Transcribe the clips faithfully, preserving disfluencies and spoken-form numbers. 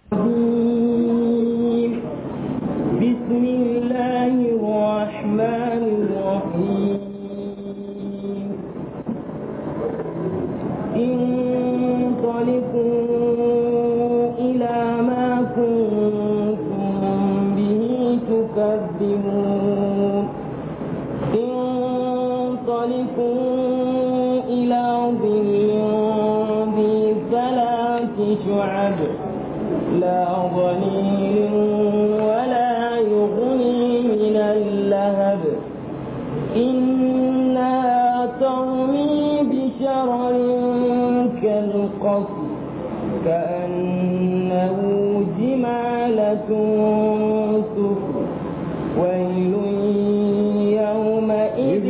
بسم الله الرحمن الرحيم انطلقوا إلى ما كنتم به تكذبون انطلقوا إلى ظل ذي ثلاث شعب لا ظليل ولا يغني من اللهب إنها ترمي بشرر كالقصر كأنه جمالة صفر ويل يومئذ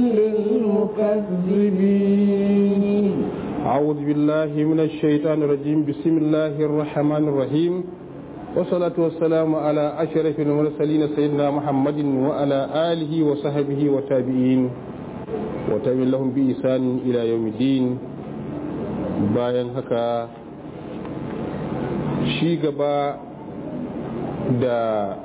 للمكذبين. أعوذ بالله من الشيطان الرجيم. بسم الله الرحمن الرحيم والصلاة والسلام على أشرف المرسلين سيدنا محمد وعلى آله وصحبه وتابعين وتابعين لهم بإحسان إلى يوم الدين. bayan haka shi gaba da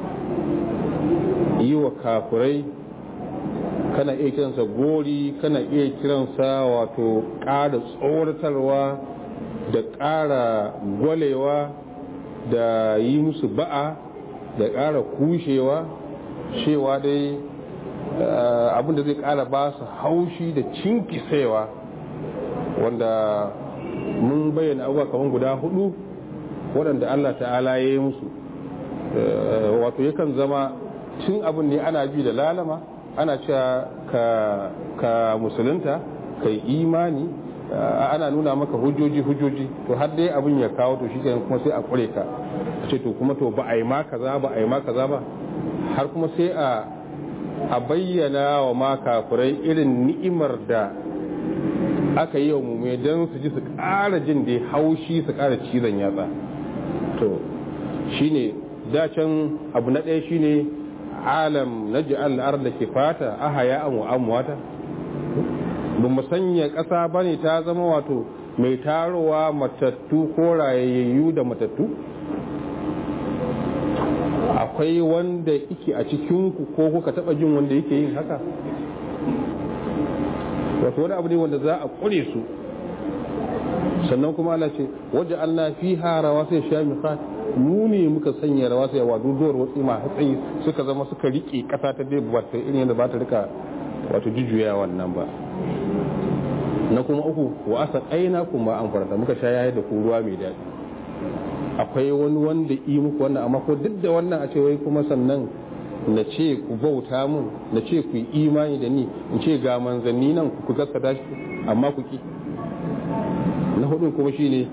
yi wa kafirai kana iya kiransa gori, kana iya kiransa wato ƙara tsoratarwa da ƙara gwalewa da yi musu ba'a da ƙara kushewa cewa dai abinda zai ƙara ba su haushi da cinkisewa, wanda mun bayyana abubuwa kamar guda hudu waɗanda Allah ta'ala ya yi musu. Wato yakan zama cin abin ne ana bi da lalama, ana cewa ka, ka musulunta ka yi imani, ana nuna maka hujjoji hujjoji to har dai abin ya kawo to shi kuma sai a kure ka ce to kuma to ba a yi ma kaza ba a yi ma kaza ba, har kuma sai a a bayyana wa ma kafirai irin ni'imar da aka yi wa mummai don su ji su ƙara jin da haushi su ƙara cizon yatsa. To shine dacen abu na ɗaya shine alam na ji'al arda kifata ahaya an wa amwata, ba mu sanya ƙasa bane ta zama wato mai tarowa matattu ko rayayyu da matattu. Akwai wanda yake a cikinku ko kuka taɓa jin wanda yake yin haka? Wato wani abu ne wanda za a ƙure su. Sannan kuma Allah ce waje Allah fi harawa sai sha miqat, mu ne muka sanya rawa sai wa duduwar watsi ma hatsayi suka zama suka rike ƙasa ta dai ba ta irin yadda ba ta rika wato jujjuya wannan ba. Na kuma uku wa asa aina kuma an farta muka sha yayi da ku ruwa mai daɗi. Akwai wani wanda yi muku wannan, amma ko duk da wannan a ce wai kuma sannan na ce ku bauta mun, na ce ku yi imani da ni, in ce ga manzanni nan ku gaskata shi amma ku ki. Na hudu kuma shine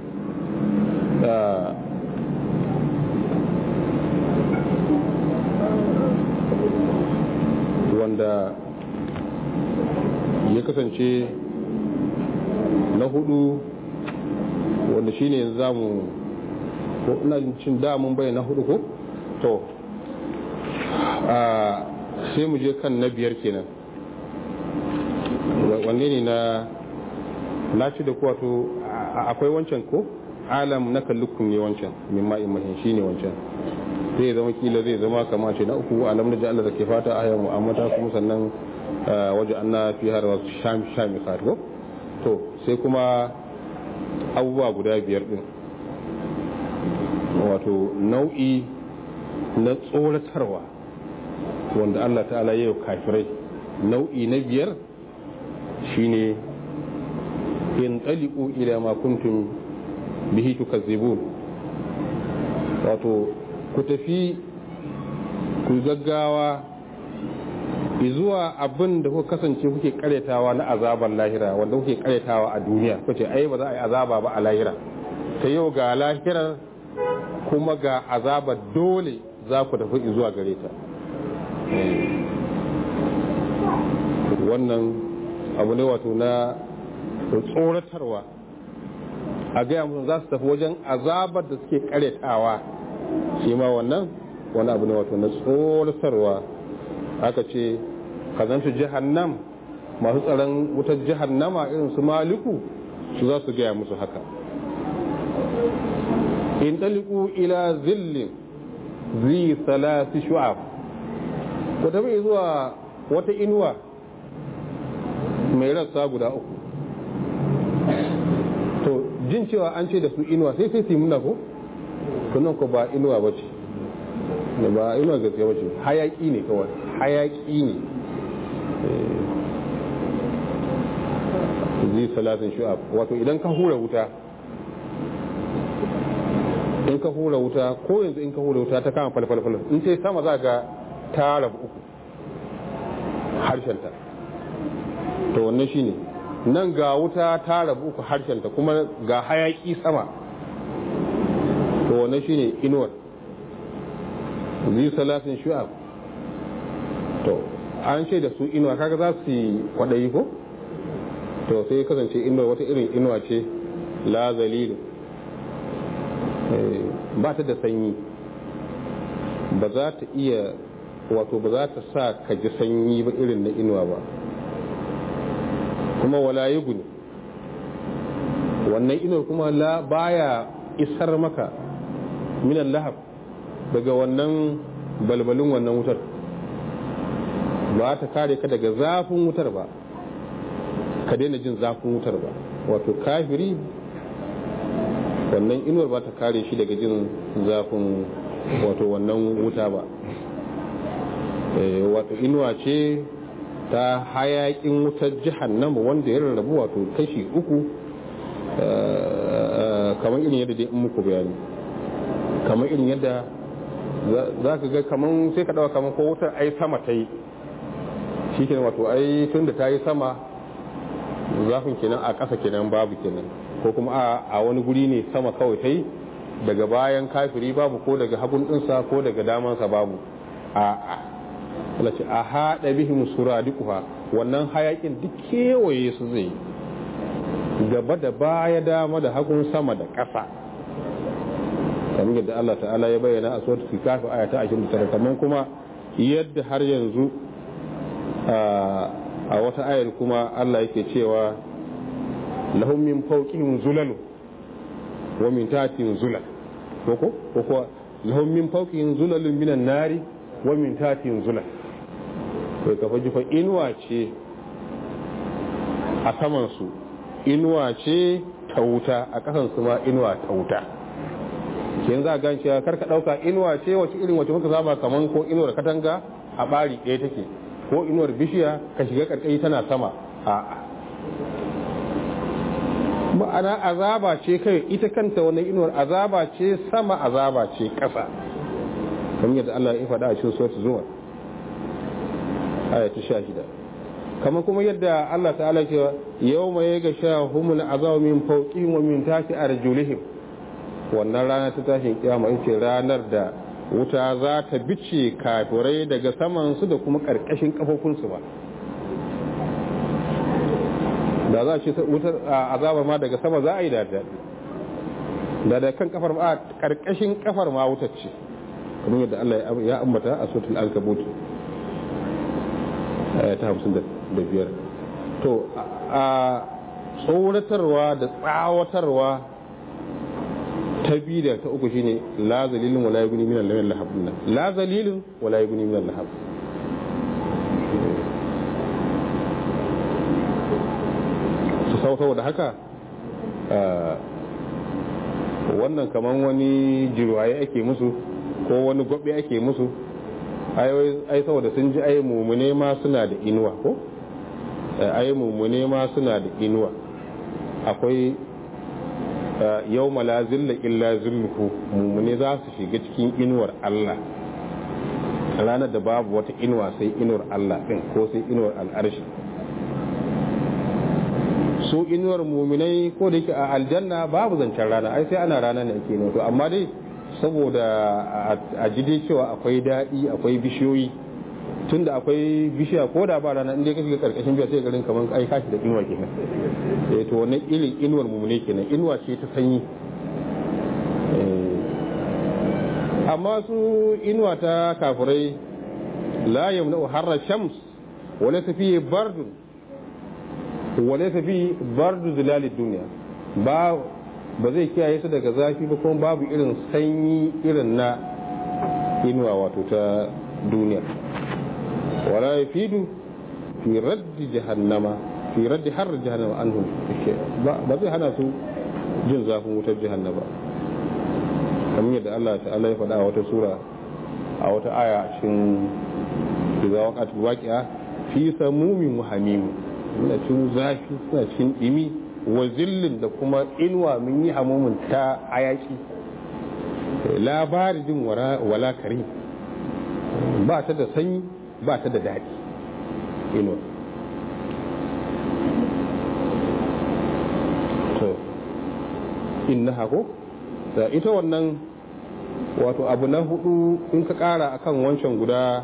wanda ya kasance na hudu wanda shine yanzu zamu ko ina cin damun bai na hudu ko to sai mu je kan na biyar kenan. Wanne ne na na ci da wato akwai wancan ko alam na kallukun ne wancan min ma'in mahin shi ne wancan zai zama kila zai zama kama ce na uku alam da ja'ala da ke fata a yau mu'amata kuma sannan waje an na fi har wasu shami ko to sai kuma abubuwa guda biyar din wato nau'i na tsoratarwa wanda Allah ta'ala ya yi kafirai. Nau'i na biyar shine in taliqu ila ma kuntum bihi tukazzibun, wato ku tafi ku gaggawa zuwa abin da kuka kasance kuke karyatawa na azabar lahira, wanda kuke karyatawa a duniya kuce ai ba za a yi azaba ba a lahira, ta yau ga lahirar kuma ga azaba dole za ku tafi zuwa gare ta. Wannan abu ne wato na tsoratarwa, a gaya musu za su tafi wajen azabar da suke karyatawa, shi ma wannan wani abu ne wato na tsoratarwa. Aka ce kazantu jahannam, masu tsaron wutar jahannama irin su maliku su za su gaya musu haka. in taliku ila zillin zi salasi shu'ab, ku tafi zuwa wata inuwa mai rassa guda uku. To jin cewa an ce da su inuwa sai sai su yi muna ko to nan ko ba inuwa ba ce, ba inuwa gaskiya ba ce, hayaki ne kawai, hayaki ne. Zi salasin shu'ab, wato idan ka hura wuta in ka hura wuta ko yanzu in ka hura wuta ta kama falfalfal, in ce sama za ga ta rabu uku harshenta, to wannan shine nan ga wuta ta rabu uku harshenta kuma ga hayaki sama, to wannan shine inuwar zi salasin shu'ab. To an ce da su inuwa kaga za su yi kwadayi ko, to sai kasance inuwa wata irin inuwa ce la zalilu, ba ta da sanyi, ba za ta iya wato ba za ta sa ka ji sanyi ba irin na inuwa ba, kuma wala yi guni wannan inuwar kuma la baya isar maka minan lahab daga wannan balbalin wannan wutar, ba ta kare ka daga zafin wutar ba, ka daina jin zafin wutar ba. Wato kafiri wannan inuwar ba ta kare shi daga jin zafin wato wannan wuta ba. Wato inuwa ce ta hayakin wutar jahannama wanda ya rarrabu wato kashi uku, kamar irin yadda dai in muku bayani, kamar irin yadda za ka ga kamar sai ka dawa kamar ko wutar ai sama ta yi shi kenan, wato ai tun da ta yi sama zafin kenan a ƙasa kenan babu kenan, ko kuma a wani guri ne sama kawai ta yi, daga bayan kafiri babu, ko daga hagun ɗinsa ko daga damansa babu. a a a haɗa bihim suradiquha, wannan hayakin duk kewaye su zai gaba da baya, dama da hagun, sama da ƙasa, kamar yadda Allah ta'ala ya bayyana a suratul kahf aya ta ashirin da tara. Kamar kuma yadda har yanzu a wata ayar kuma Allah yake cewa lahum min fawqihim zulal wa min tahtihim zulal, ko ko ko lahum min fawqihim zulalun minan nari wa min tahtihim zulal. to ka faji fa inuwa ce a saman su, inuwa ce ta wuta, a kasan su ma inuwa ta wuta. kin za ga cewa karka dauka inuwa ce wace irin wace muka zaba kaman ko inuwar katanga a bari ɗaya take, ko inuwar bishiya ka shiga karkai tana sama. a'a, ma'ana azaba ce kai ita kanta wannan inuwar, azaba ce sama, azaba ce ƙasa, kamar yadda Allah ya faɗa a cikin suratul zumar aya ta sha shida. kamar kuma yadda Allah ta'ala ce yawma yaghshahumul azabu min fawqihim wa min tahti arjulihim, wannan rana ta tashin kiyama ita ranar da wuta za ta bice kafirai daga saman su da kuma karkashin kafofinsu ba. da za a ce wutar azaba ma daga sama za a yi da da da kan kafar ma karkashin kafar ma wutar ce, kamar yadda Allah ya ambata a suratul ankabut ta hamsin da biyar. To a tsoratarwa da tsawatarwa ta biyu da ta uku shine la zalilin wala yuguni min al-lahab, la zalilin wala yuguni min al-lahab. saboda haka wannan kaman wani jirwaye ake musu ko wani gobe ake musu, ai saboda sun ji ai mumune ma suna da inuwa ko ai mumune ma suna da inuwa. akwai yau la zilla illa zilluhu, mumune za su shiga cikin inuwar Allah ranar da babu wata inuwa sai inuwar Allah din ko sai inuwar al'arshi. su inuwar muminai ko da yake a aljanna babu zancen rana, ai sai ana rana ne ake to amma dai saboda a ji dai cewa akwai daɗi, akwai bishiyoyi, tunda akwai bishiya ko da ba rana inda ka shiga karkashin biya sai garin kamar ai kashi da inuwa kenan. eh to wannan irin inuwar muminai kenan, inuwa ce ta sanyi. amma su inuwa ta kafirai la yamna'u harra shams wa laysa fihi bardun وليس فيه برد ظلال الدنيا، ba ba zai kiyaye su daga zafi ba, kuma babu irin sanyi irin na inuwa wato ta duniya. wala yafidu fi raddi jahannama fi raddi har jahannama anhum, ba zai hana su jin zafin wutar jahannama, kamar yadda Allah ta'ala ya faɗa a wata sura a wata aya a cikin idza waqatul waqi'a fi samumin wa hamim, suna cikin zafi, suna cikin dimi wa zillin da kuma inuwa mun yi hamumin ta ayaki, labarin wala karim, ba ta da sanyi ba ta da daɗi inuwa. to innaha ko da ita wannan wato abu na hudu in ka kara akan wancan guda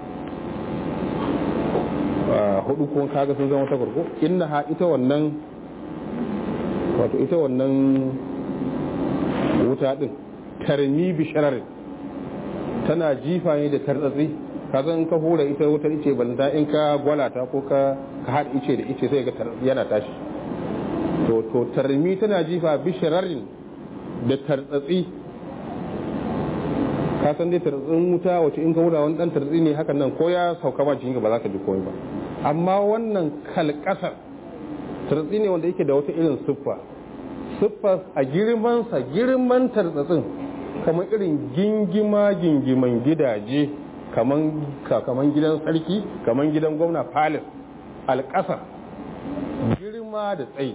hudu kuma kaga sun zama takwas ko innaha ita wannan wato ita wannan wuta din tarmi bi shararin tana jifa ne da tartsatsi, kaga in ka hura ita wutar ice banda in ka gwalata ko ka ka haɗa ice da ice sai ga yana tashi. to to tarmi tana jifa bi shararin da tartsatsi, ka san dai tartsin wuta wace in ka hura wani dan tartsi ne hakan nan ko ya sauka ba jikinka ba za ka ji komai ba, amma wannan kalkasar tartsi ne wanda yake da wata irin siffa siffa a girmansa girman tartsatsin kamar irin gingima gingiman gidaje, kamar gidan sarki, kamar gidan gwamna palace, alƙasar girma da tsayi,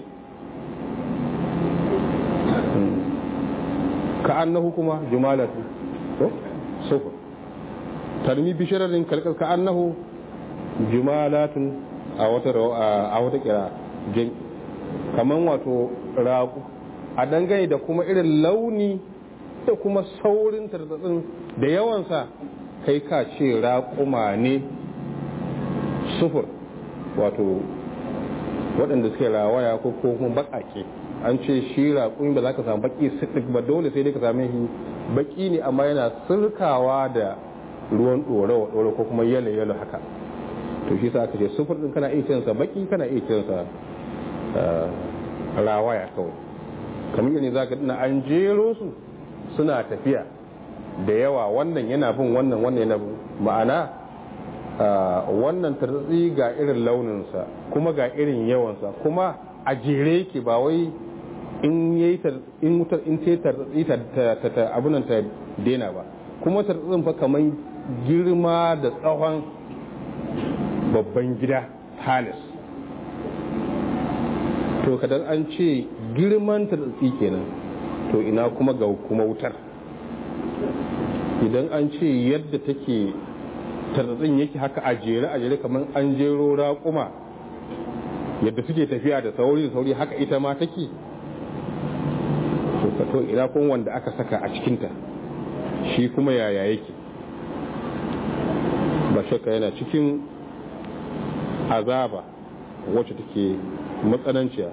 ka annahu kuma jumalatu to sufa tarmi bishararin kalkar ka annahu jumalatun a wata a wata kira jin kaman wato raku a dangane da kuma irin launi da kuma saurin tartatsin da yawansa kai ka ce raƙuma ne sufur wato waɗanda suke rawaya ko kuma baƙaƙe. An ce shi raƙumi ba za ka samu baƙi sidik ba, dole sai dai ka same shi baƙi ne amma yana sirkawa da ruwan ɗorawa ɗora ko kuma yalo yalo haka. to shi sa aka ce sufur ɗin kana iya cinsa baƙi, kana iya cinsa rawaya kawai. kamar yadda za ka dina an jero su suna tafiya da yawa, wannan yana bin wannan wannan yana bin ma'ana wannan tarzi ga irin launinsa kuma ga irin yawansa kuma a jere yake, ba wai in yayi in wutar in ce tarzi ta ta abunan ta dena ba, kuma tarzin fa kaman girma da tsawon babban gida halis. to kadan an ce girman tarzi kenan, to ina kuma ga kuma wutar, idan an ce yadda take tarzin yake haka a jere a jere kamar an jero raƙuma yadda suke tafiya da sauri da sauri haka ita ma take, to ka to ina kun wanda aka saka a cikinta shi kuma yaya yake. ba shakka yana cikin azaba wacce take matsananciya.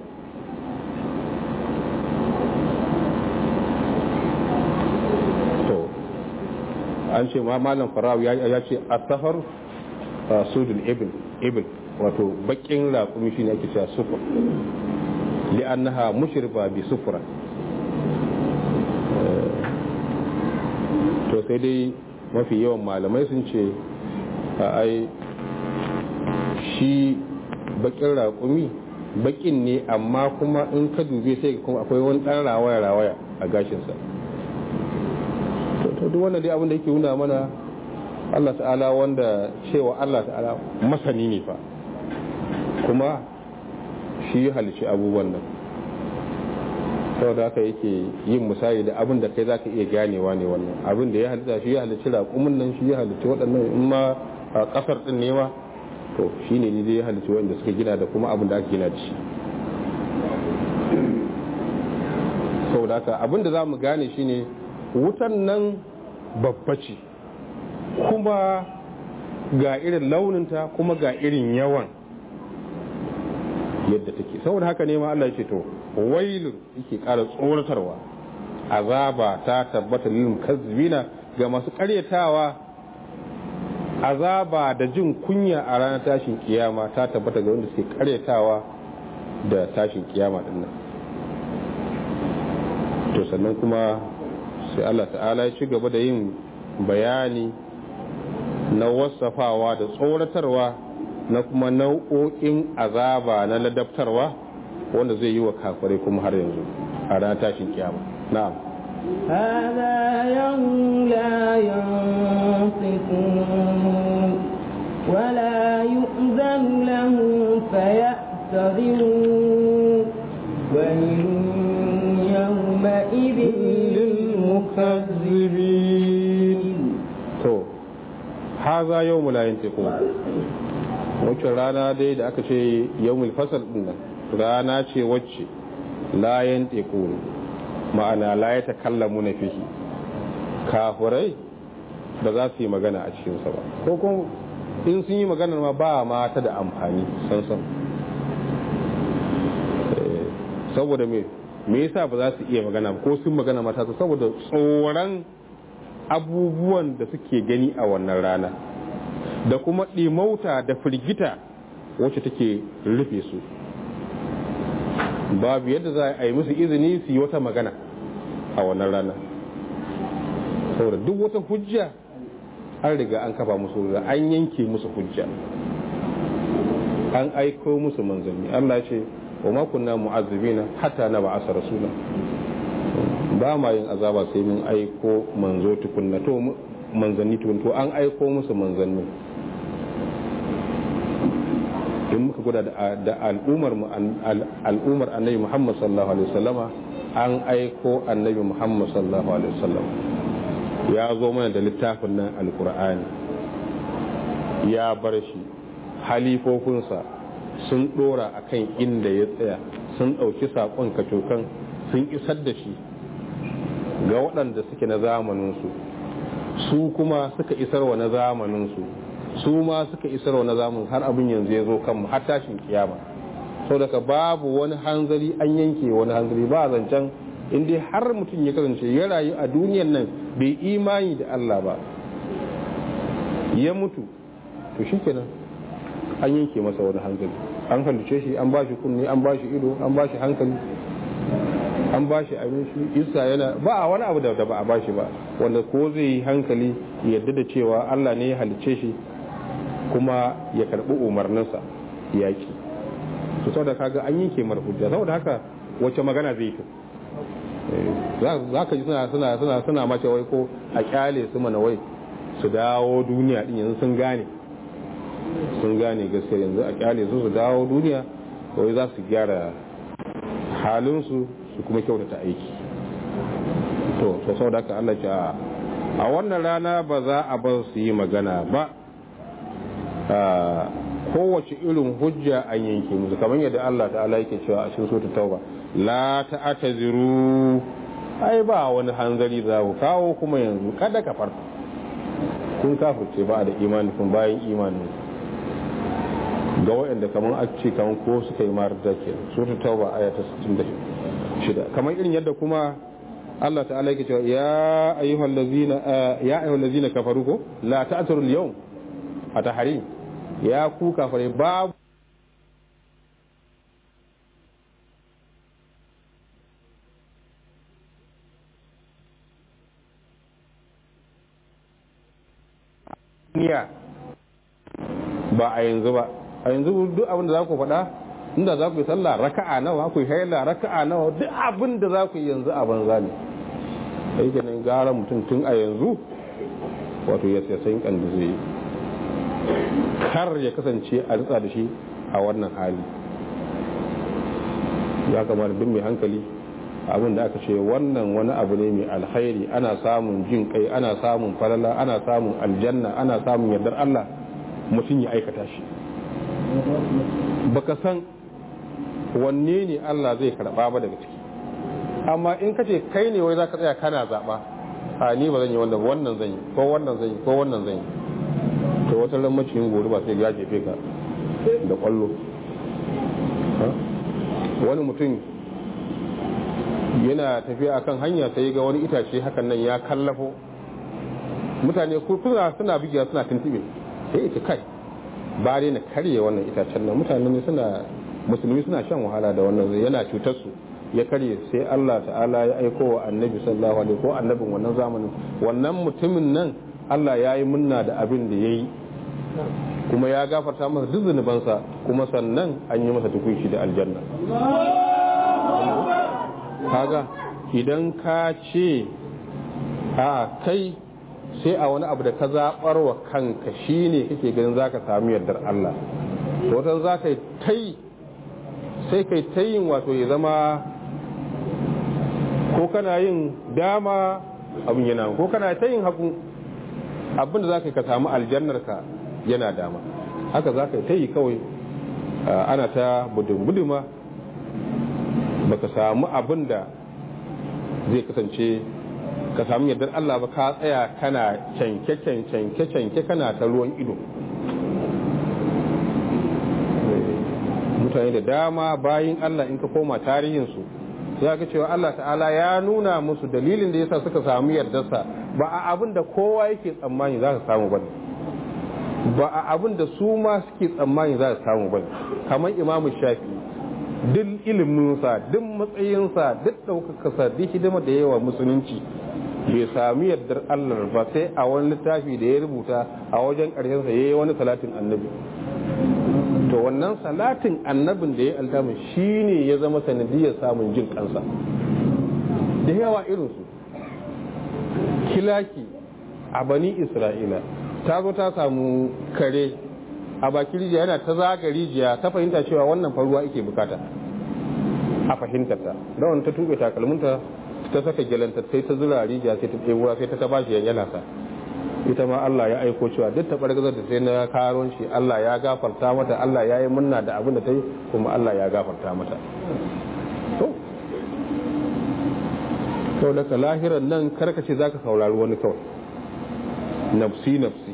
an ce ma malam farawi ya ce a safar sudul ibil ibil wato bakin raƙumi shi ne ake cewa sufur li'annaha mushriba bi sufura. to sai dai mafi yawan malamai sun ce ai shi bakin raƙumi bakin ne amma kuma in ka dube sai kuma akwai wani ɗan rawaya rawaya a gashinsa. to duk wannan dai abin da yake nuna mana Allah ta'ala, wanda cewa Allah ta'ala masani ne fa, kuma shi ya halici abubuwan nan, saboda haka yake yin misali da abin da kai zaka iya ganewa ne. wannan abin da ya halitta shi ya halici raƙumin nan, shi ya halici waɗannan, in ma ƙasar ɗin ne ma to shi ne ne ya halici waɗanda suka gina da kuma abin da aka gina da shi. saboda haka abin da za mu gane shi ne wutan nan babba ce, kuma ga irin launinta kuma ga irin yawan yadda take. saboda haka ne ma Allah ya ce to wailun yake ƙara tsoratarwa, azaba ta tabbata lil mukazzibina ga masu ƙaryatawa, azaba da jin kunya a ranar tashin kiyama ta tabbata ga wanda suke ƙaryatawa da tashin kiyama din nan. to sannan kuma sai Allah ta'ala ya ci gaba da yin bayani na wasafawa da tsoratarwa na kuma nau'o'in azaba na ladabtarwa wanda zai yi wa kafirai kuma har yanzu a ranar tashin kiyama. na'am هذا يوم لا ينطقون ولا يؤذن لهم فيعتذرون ويل يومئذ للمكذبين. to haza yawmul la yantiqun, wacce rana dai da aka ce yawmul fasal din nan rana ce wacce la yantiqun, ma'ana la yatakallamuna fihi, kafirai ba za su yi magana a cikin sa ba, ko kuma in sun yi magana ma ba ma ta da amfani san san. saboda me me yasa ba za su iya magana ko sun magana mata su saboda tsoron abubuwan da suke gani a wannan rana da kuma ɗimauta da firgita wacce take rufe su, babu yadda za a yi musu izini su yi wata magana a wannan rana saboda duk wata hujja an riga an kafa musu, an yanke musu hujja, an aiko musu manzanni. Allah ce wa ma kunna mu'azzibina hatta na ba'asa rasula, ba ma yin azaba sai mun aiko manzo tukunna, to manzanni tukunna, to an aiko musu manzanni. in muka guda da al'ummar al'ummar annabi Muhammad sallallahu alaihi wasallama, an aiko annabi Muhammad sallallahu alaihi wasallam ya zo mana da littafin nan alqur'ani, ya bar shi, halifofinsa sun dora akan inda ya tsaya, sun dauki sakon kacokan sun isar da shi ga waɗanda suke na zamaninsu, su kuma suka isarwa na zamaninsu, su ma suka isarwa na zamanin, har abin yanzu ya zo kanmu har tashin kiyama. sau daga babu wani hanzari, an yanke wani hanzari, ba zancen inda har mutum ya kasance ya rayu a duniyan nan bai imani da Allah ba ya mutu, to shi kenan an yanke masa wani hanzari, an halice shi, an ba shi kunne, an ba shi ido, an ba shi hankali, an ba shi abinci, isa yana ba a wani abu da ba a ba shi ba, wanda ko zai yi hankali yadda da cewa Allah ne ya halice shi kuma ya karbi umarninsa yaki. to saboda kaga an yanke mar hujja, saboda haka wace magana zai yi? za ka ji suna suna suna suna mace wai ko a kyale su mana wai su dawo duniya din, yanzu sun gane sun gane gaskiya, yanzu a kyale su su dawo duniya wai za su gyara halinsu su kuma kyautata aiki. to to saboda haka Allah ya a wannan rana ba za a bar su yi magana ba, kowace irin hujja an yanke musu, kamar yadda Allah ta'ala yake cewa a cikin suratul tauba, la ta'taziru, ai ba wani hanzari za ku kawo kuma yanzu, kada ka farka kun kafirce ba da imani kun bayan imani, ga wayanda kamar a ce kamar ko suka yi marda ke suratul tauba aya ta sittin da shida. Kamar irin yadda kuma Allah ta'ala yake cewa ya ayyuhal ladzina ya ayyuhal ladzina kafaru ko la ta'taziru al-yawm atahari, ya ku kafare babu niya ba a yanzu ba, a yanzu duk abin da za ku faɗa, inda za ku yi sallah raka'a nawa, ku yi haila raka'a nawa, duk abin da za ku yi yanzu a banza ne. sai kenan gara mutum tun a yanzu wato ya sai kan da zai yi, kar ya kasance a ritsa da shi a wannan hali. ya kamata duk mai hankali abin da aka ce wannan wani abu ne mai alkhairi, ana samun jin kai, ana samun falala, ana samun aljanna, ana samun yardar Allah, mutum ya aikata shi. baka san wanne ne Allah zai karba ba daga ciki, amma in kace kai ne wai zaka tsaya kana zaba, a ni ba zan yi wannan wannan zan yi ko wannan zan yi ko wannan zan yi, to wata ran maciyin gori ba sai ya jefe ka da kwallo. wani mutum yana tafiya akan hanya sai ga wani itace hakan nan ya kallafo, mutane kuna suna bigiya suna tuntube, sai ita kai ba dai na karye wannan itacen nan, mutane ne suna musulmi suna shan wahala da wannan, yana cutar su ya karye sai Allah ta'ala ya aiko wa annabi sallallahu alaihi ko annabin wannan zamanin wannan mutumin nan Allah ya yi munna da abin da ya yi kuma ya gafarta masa duk zunubansa kuma sannan an yi masa tukunci da aljanna. Kaga idan ka ce a kai sai a wani abu da ka zaɓar wa kanka shine kake ganin zaka samu yardar Allah to wata za ka yi tai sai kai ta yin wato ya zama ko kana yin dama abin yana ko kana ta yin haku abinda za ka yi ka samu aljannarka yana dama haka za ka yi ta yi kawai ana ta budin-buduma ba ka samu abin da zai kasance ka samu yardar Allah ba ka tsaya kana canke-canke-canke kana ta ruwan ido. Mutane da dama bayin Allah in ka koma tarihinsu za ka cewa Allah ta'ala ya nuna musu dalilin da yasa suka samu yardarsa ba a abin da kowa yake tsammani za ka samu bane ba a abin da su ma suke tsammani za ka samu bane kamar Imam Shafi duk iliminsa duk matsayinsa duk ɗaukakarsa duk hidima da yawa musulunci bai sami yardar Allah ba sai a wani littafi da ya rubuta a wajen ƙarshensa ya yi wani salatin annabi to wannan salatin annabin da ya altamin shi ne ya zama sanadiyar samun jin kansa da yawa irinsu kilaki a bani isra'ila ta zo ta samu kare a baki rijiya yana ta zaga rijiya ta fahimta cewa wannan faruwa ake bukata a fahimtarta da wani ta tuɓe takalminta ta saka gelanta sai ta zura rijiya sai ta ɗebura sai ta ta bashi yana sa ita ma Allah ya aiko cewa duk ta bargazar da sai na karon shi Allah ya gafarta mata Allah ya yi munna da abin da ta yi kuma Allah ya gafarta mata to to daga lahiran nan karkace zaka saurari wani kawai nafsi nafsi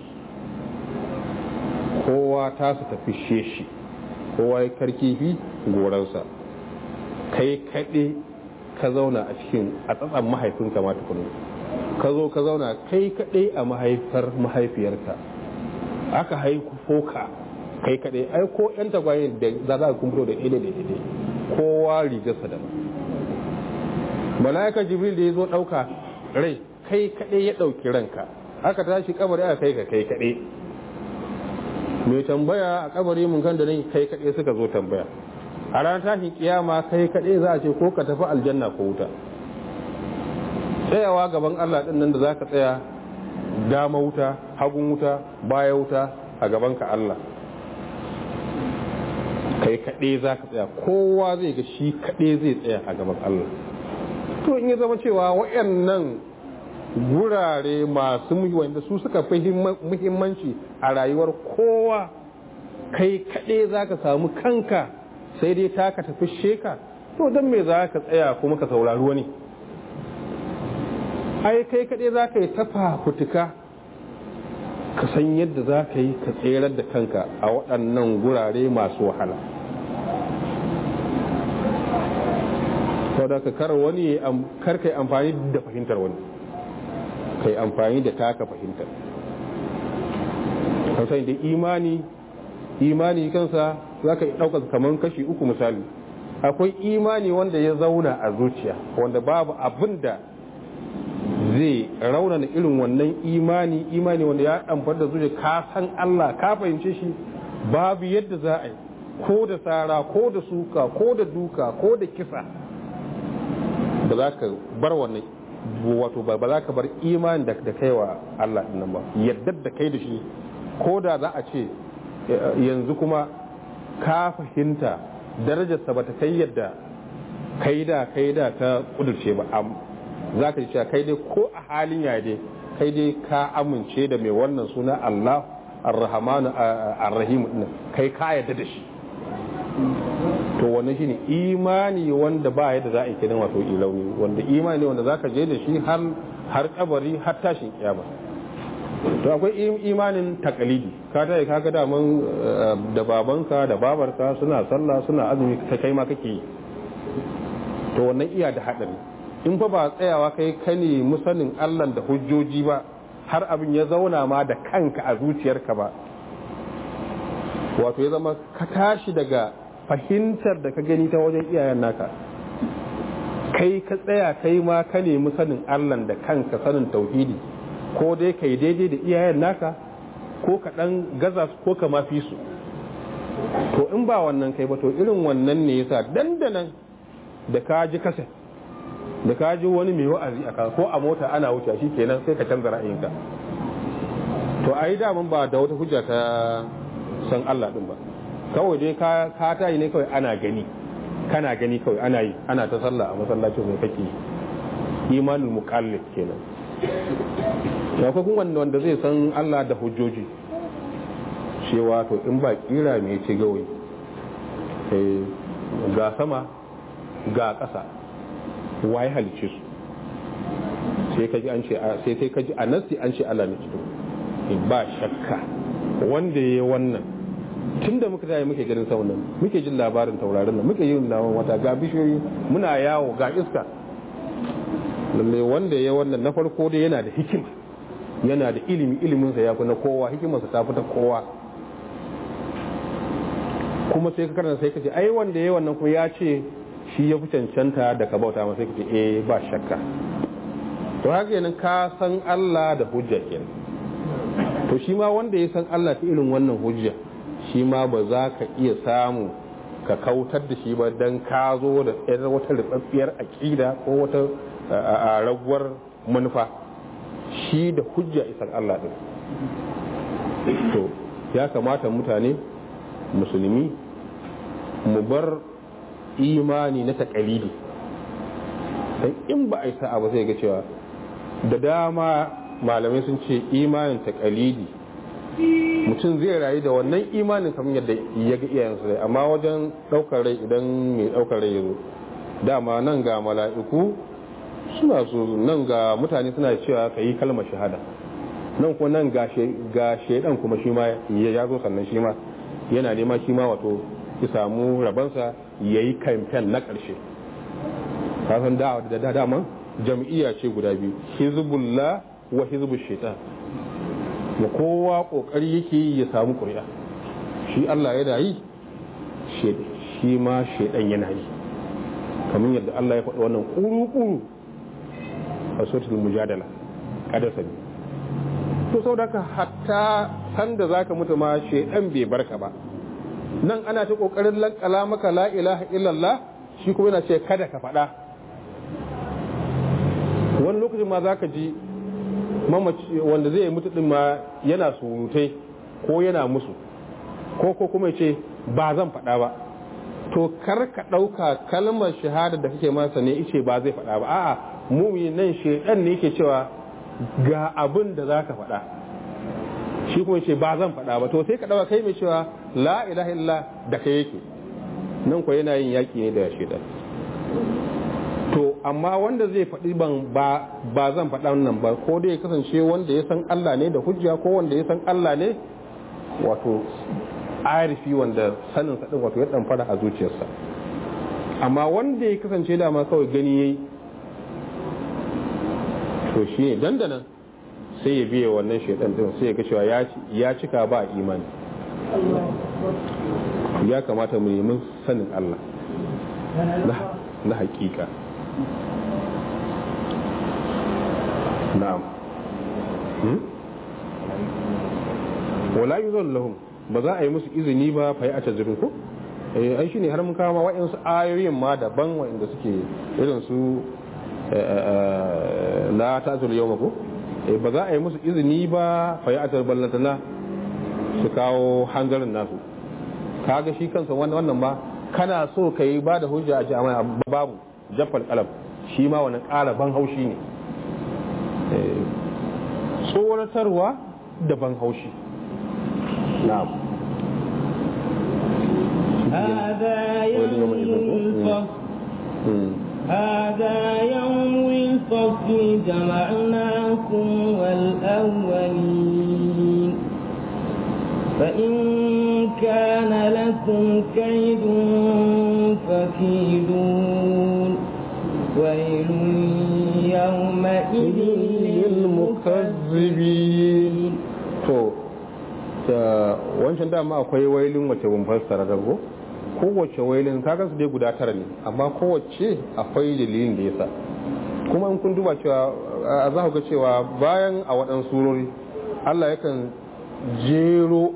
kowa ta su tafi sheshi kowa ya karkifi goransa kai kaɗe ka zauna a cikin a tsatsan mahaifinka ma tukunu ka zo ka zauna kai kaɗai a mahaifar mahaifiyarka aka haifu ka kai kaɗai ai ko yan tagwaye da za za ka kumfuro da ɗaya da ɗaya kowa rigarsa da mala'ika jibril da ya zo ɗauka rai kai kaɗai ya ɗauki ranka aka tashi kabari aka kai ka kai kaɗai mai tambaya a kabari mun kan da nan kai kaɗai suka zo tambaya a ranar tashin kiyama kai kaɗai za a ce ko ka tafi aljanna ko wuta tsayawa gaban Allah ɗin nan da za ka tsaya dama wuta hagun wuta baya wuta a gaban ka Allah kai kaɗai za ka tsaya kowa zai ga shi kaɗai zai tsaya a gaban Allah to in ya zama cewa waɗannan gurare masu muhimmanci su suka fi muhimmanci a rayuwar kowa kai kaɗai za ka samu kanka sai dai ta ka tafi sheka to don me za ka tsaya kuma ka saurari wani ai kai kaɗai za ka yi tafa fitika ka san yadda za ka yi ka tserar da kanka a waɗannan gurare masu wahala sau da ka kar wani kar ka yi amfani da fahimtar wani ka yi amfani da taka fahimtar kausai da imani imani kansa za ka yi ɗaukar kamar kashi uku misali akwai imani wanda ya zauna a zuciya wanda babu abin da zai raunana irin wannan imani imani wanda ya amfar da zuciya ka san Allah ka fahimce shi babu yadda za a yi ko da tsara ko da suka ko da duka ko da kisa ba za ka bar wannan wato ba za ka bar imani da kai wa Allah nan ba yadda da kai da shi ko da za a ce yanzu kuma ka fahimta darajarsa ba ta kai yadda kai da kai da ta kudurce ba za ka ji cewa kai dai ko a halin ya dai kai dai ka amince da mai wannan suna Allah ar-Rahmanu ar-Rahim din kai ka yarda da shi to wannan shine imani wanda ba yadda za a yi kenan wato ilauni wanda imani wanda zaka je da shi har har kabari har tashin kiyama to akwai imanin takalidi ka tayi kaga daman da babanka da babarka suna sallah suna azumi kai ma kake yi to wannan iya da hadari in fa ba tsayawa kai kane musanin Allah da hujjoji ba har abin ya zauna ma da kanka a zuciyarka ba wato ya zama ka tashi daga fahimtar da ka gani ta wajen iyayen naka kai ka tsaya kai ma ka nemi sanin Allah da kanka, sanin tauhidi, ko dai kai daidai da iyayen naka ko ka dan gaza su ko ka mafi su. To in ba wannan kai ba to irin wannan ne yasa dandanan da ka ji kasa da ka ji wani mai wa'azi a kan ko a mota ana wuce shi kenan sai ka canza ra'ayinka. To ai da mun ba da wata hujja ta san Allah din ba, kawai dai ka ka tayi ne kawai ana gani kana gani kawai ana yi ana ta sallah a masallacin mai kake imanul muqallid kenan. Ya ko kun wanda zai san Allah da hujjoji cewa to in ba kira me ce gawai eh ga sama ga ƙasa waye halice su, sai kaji an ce sai sai kaji a nasi an ce Allah ne cikin ba shakka wanda yayi wannan tunda muka tayi muke ganin sama nan muke jin labarin taurarin nan muke yin lawan wata ga bishiyoyi muna yawo ga iska, lalle wanda yayi wannan na farko dai yana da hikima yana da ilimi ilimin sa yafi na kowa, hikimarsa ta fita kowa. Kuma sai ka karanta sai ka ce ai wanda yayi wannan kuma ya ce shi ya fi cancanta da ka bauta masa, sai ka ce eh ba shakka. To haka kenan ka san Allah da hujja kenan. To shi ma wanda ya san Allah ta irin wannan hujja shi ma ba za ka iya samu ka kautar da shi ba dan ka zo da ɗan wata rubabbiyar aqida ko wata raguwar manufa. Shi da hujja isan Allah din. To ya kamata mutane musulmi mu bar imani na takalidi, dan in ba a yi sa'a ba sai ga cewa da dama malamai sun ce imanin takalidi mutum zai rayu da wannan imanin kamar yadda ya ga iyayensu rai, amma wajen daukar rai idan mai daukar rai ya zo dama nan ga mala'iku suna so, nan ga mutane suna cewa ka yi kalmar shahada, nan ko nan ga shaidan kuma shi ma ya zo sannan shi ma yana nema shi ma wato ya samu rabansa ya yi kamfen na ƙarshe. kasan da da daman jam'iyya ce guda biyu, hizbullah wa hizbul shaitan, da kowa kokari yake ya samu ƙuri'a. Shi Allah yana yi, shi ma shaitan yana yi, kamar yadda Allah ya faɗi wannan ƙuru-ƙuru a suratul mujadala kada sabi. To sau da ka hatta sanda za ka mutu ma shaitan bai barka ba, nan ana ta kokarin lankala maka la ilaha illallah, shi kuma yana ce kada ka faɗa. Wani lokacin ma za ka ji mamaci wanda zai mutu din ma yana surutai ko yana musu ko ko kuma ce ba zan faɗa ba. To kar ka ɗauka kalmar shahada da kake masa ne ice ba zai faɗa ba, a'a mumini nan shedan ne yake cewa ga abin da za ka faɗa, shi kuma ce ba zan faɗa ba. To sai ka ɗauka kai mai cewa la ilaha illallah da kai yake, nan ko yana yin yaƙi ne da shedan. To amma wanda zai faɗi ban ba ba zan faɗa nan ba, ko dai ya kasance wanda ya san Allah ne da hujja, ko wanda ya san Allah ne wato arifi wanda sanin sa din wato ya dan fara a zuciyarsa. Amma wanda ya kasance dama kawai gani yayi to shi ne dandanan sai ya biye wannan shedan din, sai ya ga cewa ya cika ba imani. Ya kamata mu nemi sanin Allah na hakika. Na'am. Wala yuzal lahum, ba za a yi musu izini ba fa ya tazirin ko eh ai shine har mun kawo wa'ansu ayoyin ma daban wa'anda suke irin su la ta'zul yawma ko eh ba za a yi musu izini ba fa ya tarballantana su kawo hanzarin nasu. Kaga shi kansa wannan wannan ba kana so kai ba da hujja a jama'a babu jaffal qalam, shi ma wannan ƙara ban haushi ne, tsoratarwa da ban haushi. na'am. هذا يوم الفصل هذا يوم الفصل جمعناكم والأولين فإن كان لكم كيد فكيدون ويل يومئذ للمكذبين. to wancan dama akwai wailin wace mun fassara da go kowace wailin kaga su dai guda tara ne amma kowace akwai dalilin da yasa kuma in kun duba cewa za ku ga cewa bayan a waɗansu surori Allah yakan jero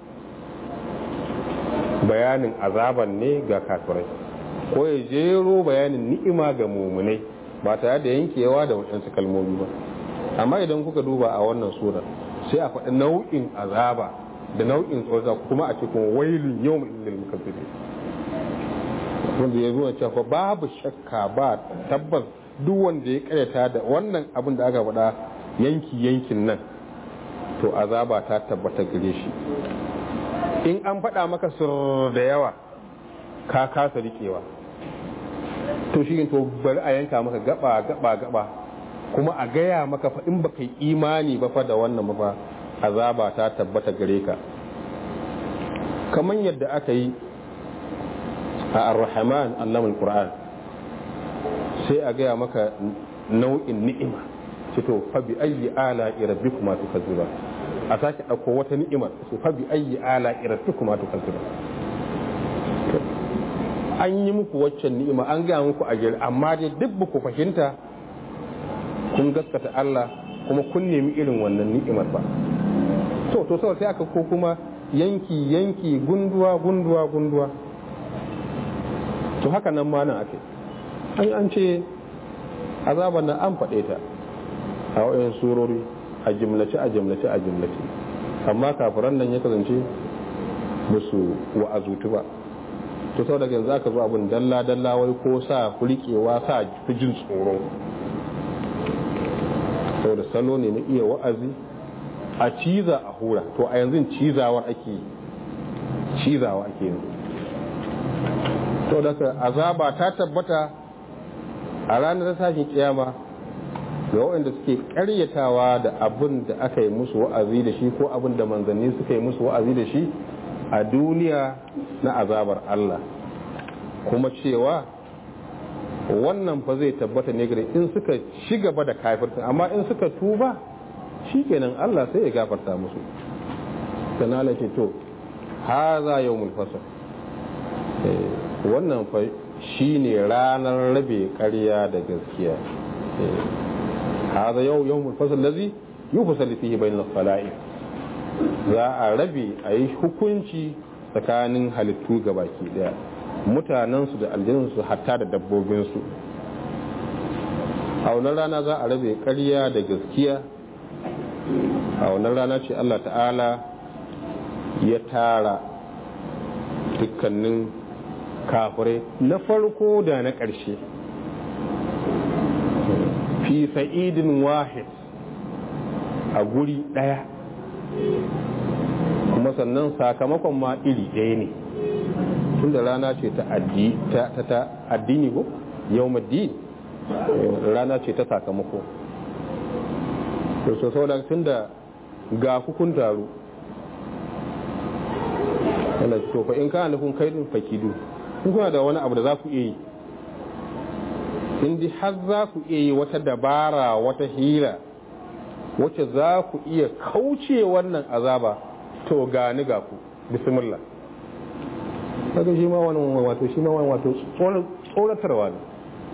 bayanin azaban ne ga kafirai ko ya jero bayanin ni'ima ga mumunai ba tare da yankewa da waɗansu kalmomi ba amma idan kuka duba a wannan sura sai a faɗi nau'in azaba da nau'in tsorata kuma a cikin wailun yawm lil mukazzibin wanda ya zuwa cewa babu shakka ba tabbas duk wanda ya karyata da wannan abin da aka faɗa yanki yankin nan to azaba ta tabbata gare shi in an faɗa maka sur da yawa ka kasa riƙewa to shi to bari a yanka maka gaba gaba gaba kuma a gaya maka fa in baka yi imani ba fa da wannan ba azaba ta tabbata gare ka kamar yadda aka yi a ar-rahman allamul qur'an sai a gaya maka nau'in ni'ima to fa bi ayyi ala rabbikuma tukazziba a sake dauko wata ni'ima sai fa bi ayyi ala rabbikuma tukazziba an yi muku waccan ni'ima an gaya muku a gari amma dai duk ba ku fahimta kun gaskata Allah kuma kun nemi irin wannan ni'imar ba to to sai aka ko kuma yanki yanki gunduwa gunduwa gunduwa to haka nan ma nan ake an an ce azaban nan an faɗe ta a wayan surori a jimlace a jimlace a jimlace amma kafiran nan ya kasance ba su wa'azutu ba to sau daga yanzu aka zo abin dalla dalla wai ko sa kurikewa sa fi jin tsoro sau da salo ne na iya wa'azi a ciza a hura to a yanzu cizawar ake cizawa ake yanzu to daga azaba ta tabbata a ranar tashin kiyama ga waɗanda suke ƙaryatawa da abin da aka yi musu wa'azi da shi ko abin da manzanni suka yi musu wa'azi da shi a duniya na azabar Allah kuma cewa wannan fa zai tabbata ne gare in suka ci gaba da kafirta amma in suka tuba shikenan Allah sai ya gafarta musu sana Allah ce to haza yawmul fasl wannan fa shine ranar rabe ƙarya da gaskiya haza yau yawmul fasl allazi yufsalu fihi bainal khalaiq za a rabe a yi hukunci tsakanin halittu gabaki daya mutanensu da aljanunsu hatta da dabbobinsu a wannan rana za a rabe ƙarya da gaskiya a wannan rana ce Allah ta'ala ya tara dukkanin kafirai na farko da na ƙarshe fi sa'idin wahid a guri ɗaya kuma sannan sakamakon ma iri ɗaya ne tun da rana ce ta addini ko yau maddi rana ce ta sakamako to so sau da tun da ga hukun taru yana to fa in ka nufin kaidin fakidu in kuna da wani abu da za ku iya yi in di har za ku iya yi wata dabara wata hira wacce za ku iya kauce wannan azaba to gani ga ku bismillah kaga shi ma wannan wato shi ma wannan wato tsoratarwa ne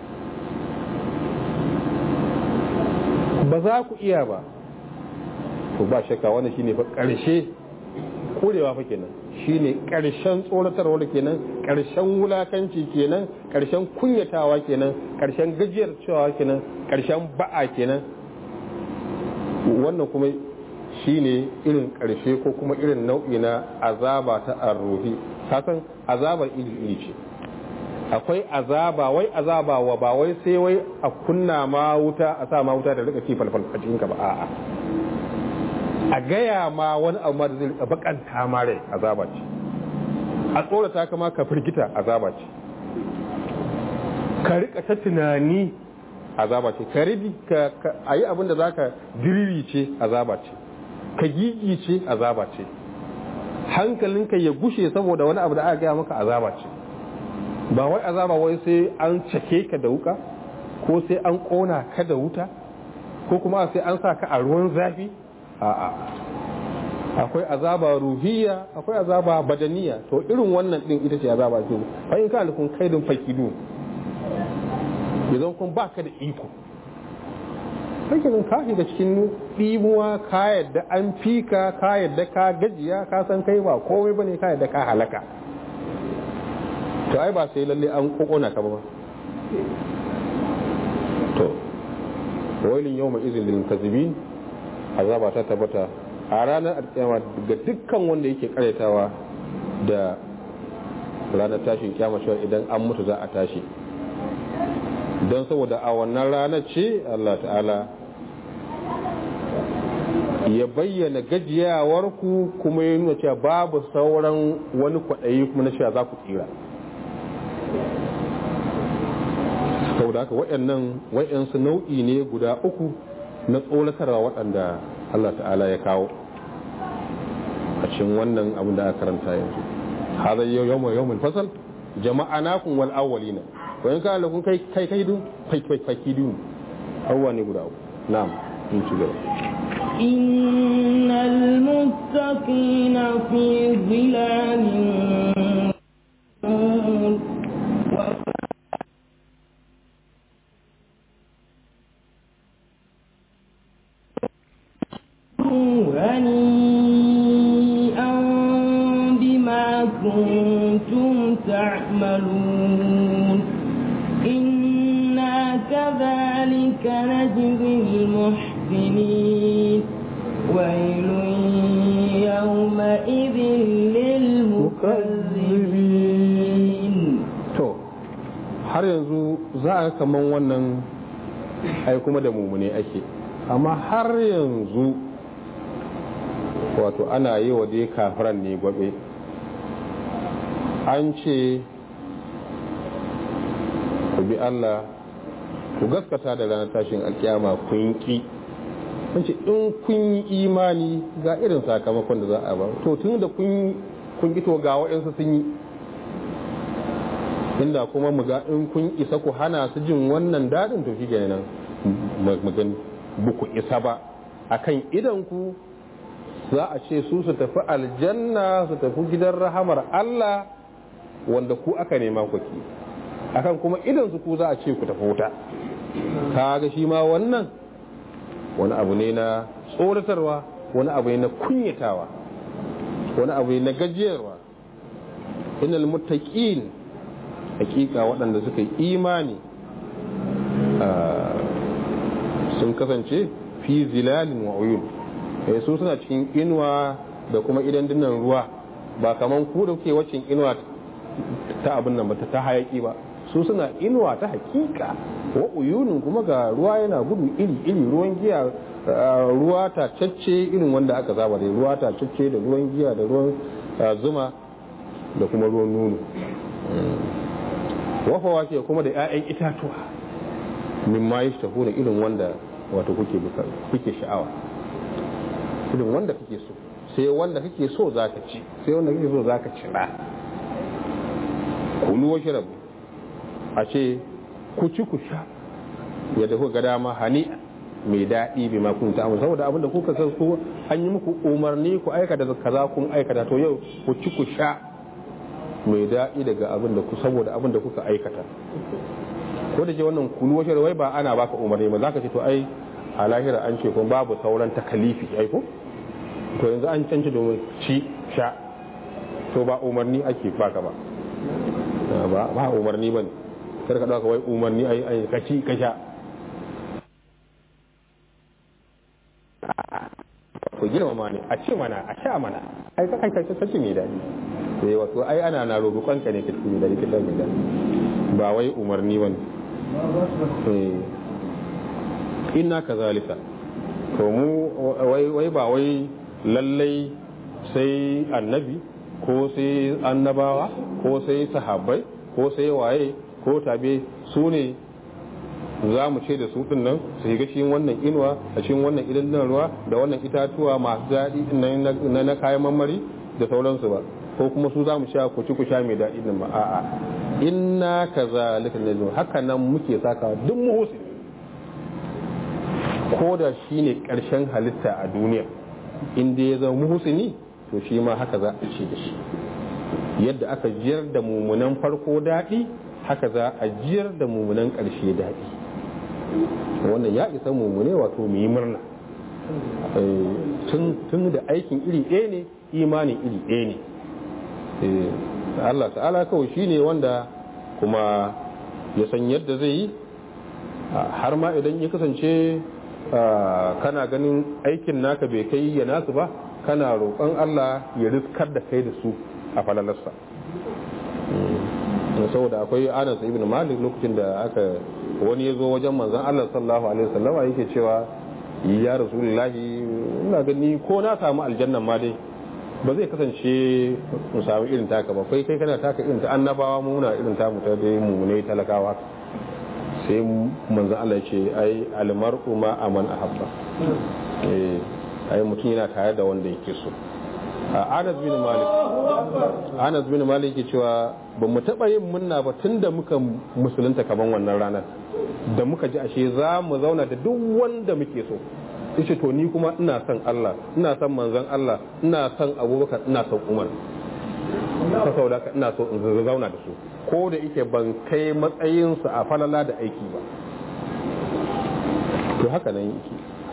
ba za ku iya ba to ba shakka wannan shine fa karshe korewa fa kenan shine karshen tsoratarwa kenan karshen wulakanci kenan karshen kunyatawa kenan karshen gajiyar cewa kenan karshen ba'a kenan wannan kuma shine irin karshe ko kuma irin nau'i na azaba ta arruhi kasan azabar iri iri ce akwai azaba wai azaba wa ba wai sai wai a kunna ma wuta a sa ma wuta da rika ci falfal a cikin ka ba a'a a gaya ma wani abu ma da zai rika bakanta ma rai azaba ce a tsorata ka ma ka firgita azaba ce ka rika ta tunani azaba ce ka ribi ka ayi abin da zaka diriri ce azaba ce ka gigi ce azaba ce hankalinka ya gushe saboda wani abu da aka gaya maka azaba ce ba wai azaba wai sai an cake ka da wuka ko sai an kona ka da wuta ko kuma sai an sa ka a ruwan zafi a'a akwai azaba ruhiyya akwai azaba badaniya to irin wannan din ita ce azaba ce fa in kana kun kaidin fakidu idan kun baka da iko kake nan ka shiga cikin dimuwa ka yadda an fika ka yadda ka gajiya ka san kai ba komai bane ka yadda ka halaka to ai ba sai lalle an kokona ka ba to wailin yawma izin lil kazibin azaba ta tabbata a ranar alkiyama ga dukkan wanda yake karyatawa da ranar tashin kiyama cewa idan an mutu za a tashi don saboda a wannan ranar ce Allah ta'ala ya bayyana gajiyawarku kuma ya nuna cewa babu sauran wani kwaɗayi kuma na cewa za ku tsira saboda haka waɗannan waɗansu nau'i ne guda uku na tsoratarwa waɗanda Allah ta'ala ya kawo a cikin wannan abin da aka karanta yanzu hada yawma yawmul fasal jama'anakum wal awwalina wa in kana lakum kai kai kai dun kai kai kai dun awwa ne guda uku na'am in ci gaba innal muttaqina fi dhilalin هنيئا بما كنتم تعملون إنا كذلك نجزي المحسنين ويل يومئذ للمكذبين to har yanzu za a kaman wannan ai kuma da mumune ake amma har yanzu wato ana yi wa dai kafiran ne gwabe an ce ku bi Allah ku gaskata da ranar tashin alkiyama kun ki an ce in kun yi imani ga irin sakamakon da za a ba to tun da kun kun ki to ga waɗansu sun yi inda kuma mu ga in kun isa ku hana su jin wannan daɗin to shi nan mu gani buku isa ba akan idan ku za a ce su su tafi aljanna su tafi gidan rahamar Allah wanda ku aka nema ku ki akan kuma idan su ku za a ce ku tafi wuta kaga shi ma wannan wani abu ne na tsoratarwa wani abu ne na kunyatawa wani abu ne na gajiyarwa innal muttaqin hakika waɗanda suka yi imani sun kasance fi zilalin wa uyun eh su suna cikin inuwa da kuma idan dinnan ruwa ba kaman ku da kuke wacin inuwa ta abin nan ba ta hayaki ba su suna inuwa ta hakika wa uyunun kuma ga ruwa yana gudu iri iri ruwan giya ruwa ta cacce irin wanda aka zaba da ruwa ta cacce da ruwan giya da ruwan zuma da kuma ruwan nono wafawa ke kuma da 'ya'yan itatuwa mimma yashtahuna irin wanda wato kuke kuke sha'awa irin wanda kake so sai wanda kake so zaka ci sai wanda kake so zaka cira kulu wa sharabu a ce ku ci ku sha yadda kuka ga dama hani mai daɗi bi ma kun ta'amu saboda abinda kuka san ku an yi muku umarni ku aikata kaza kun aikata to yau ku ci ku sha mai daɗi daga abinda ku saboda abinda kuka aikata ko da ke wannan kulu wa sharabu wai ba ana baka umarni ba zaka ce to ai a lahira an ce kuma babu sauran takalifi ai ko to yanzu an canci domin ci sha to ba umarni ake baka ba ba ba umarni bane kar ka dauka wai umarni ai ai ka ci ka sha ko gina ma ne a ce mana a sha mana ai ka kai ka ci mai dadi sai wato ai ana na roƙon ka ne ka ci mai dadi ka sha mai dadi ba wai umarni bane eh inna kazalika to mu wai wai ba wai lallai sai annabi ko sai annabawa ko sai sahabbai ko sai waye ko tabe su ne za mu ce da su din nan su shiga cikin wannan inuwa a cikin wannan idan ruwa da wannan itatuwa masu daɗi na na kayan marmari da sauransu ba ko kuma su za mu sha ku ci ku sha mai daɗi din ba a'a inna kazalika najmu haka nan muke saka duk muhsin ko da shine karshen halitta a duniya inda ya zama muhsini to shi ma haka za a ce da shi yadda aka jiyar da mumunan farko daɗi haka za a jiyar da mumunan ƙarshe daɗi. Wannan ya isa mumune wato mu yi murna tun da aikin iri ɗaya ne imanin iri ɗaya ne. Allah ta'ala kawai shi ne wanda kuma ya san yadda zai yi, har ma idan ya kasance kana ganin aikin naka bai kai ya nasu ba kana roƙon Allah ya riskar da kai da su a falalarsa. Saboda akwai Anas ibn Malik lokacin da aka wani ya zo wajen manzon Allah sallallahu alaihi wasallama yake cewa ya rasulullahi ina gani ko na samu aljannan ma dai ba zai kasance mu samu irin taka ba kai kai kana taka irin ta annabawa mu muna irin ta mu ta dai mu ne talakawa. Sai manzon Allah ya ce ai almar'u ma aman ahabba, eh ai mutum yana tare da wanda yake so. Anas bin Malik Anas bin Malik yake cewa ba mu taɓa yin munna ba tun da muka musulunta kaman wannan ranar da muka ji ashe za mu zauna da duk wanda muke so. Yace to ni kuma ina son Allah, ina son manzon Allah, ina son Abubakar, ina son Umar, ta saboda ina so in zauna da su ko da yake ban kai matsayinsu a falala da aiki ba. To haka nan yake.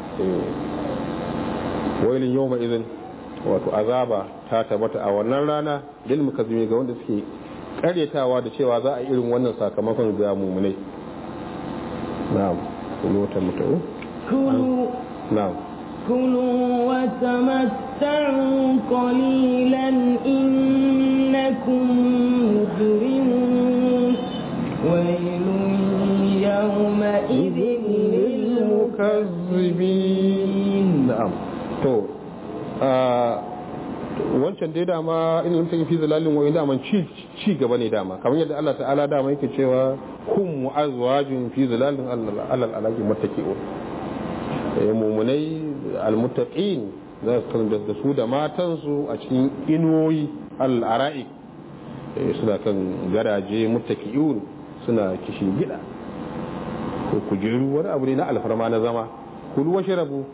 Wailin yawma idin, wato azaba ta tabbata a wannan rana lil mukazzimi ga wanda suke karyatawa da cewa za a irin wannan sakamakon ga mumunai. Na'am, kullu wata mutu kulu na'am kulu wa tamatta'u qalilan innakum mujrimun wailun yawma idhin lil mukazzibin. Na'am, to wancan dai dama in lam takin fi zalalin wa dama ci ci gaba ne dama kamar yadda Allah ta'ala dama yake cewa kum mu'azwajun fi zalalin alal alaqi muttaqi'un. Eh mu'minai almuttaqin za su kan da su da matan su a cikin inuwoyi al-ara'i suna kan garaje muttaqi'un suna kishin gida ko kujeru wani abu ne na alfarma na zama. Kulu washrabu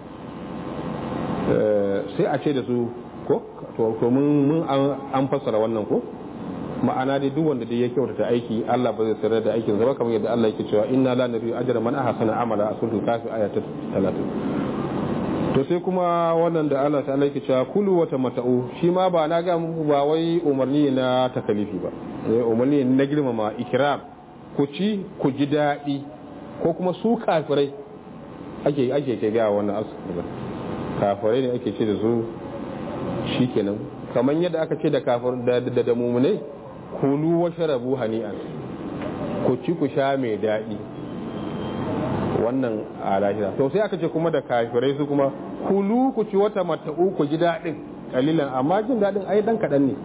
sai a ce da su ko to mun an fassara wannan ko ma'ana dai duk wanda dai ya kyautata aiki Allah ba zai sarar da aikin sa ba kamar yadda Allah yake cewa inna la nari ajra man ahsana amala a suratul kafi aya ta talatin. To sai kuma wannan da Allah ta'ala yake cewa kulu wa tamata'u shi ma ba na ga muku ba wai umarni na takalifi ba, umarni na girmama ikram, ku ci ku ji daɗi ko kuma su kafirai ake ake ke ga wannan asiri kafirai ne ake ce da su shikenan kamar yadda aka ce da kafir da da mumunai kulu wa sharabu hani'an ku ci ku sha mai daɗi wannan a lahira. To sai aka ce kuma da kafirai su kuma kulu ku ci wata mata'u ku ji daɗin kalilan amma jin daɗin ai dan kaɗan ne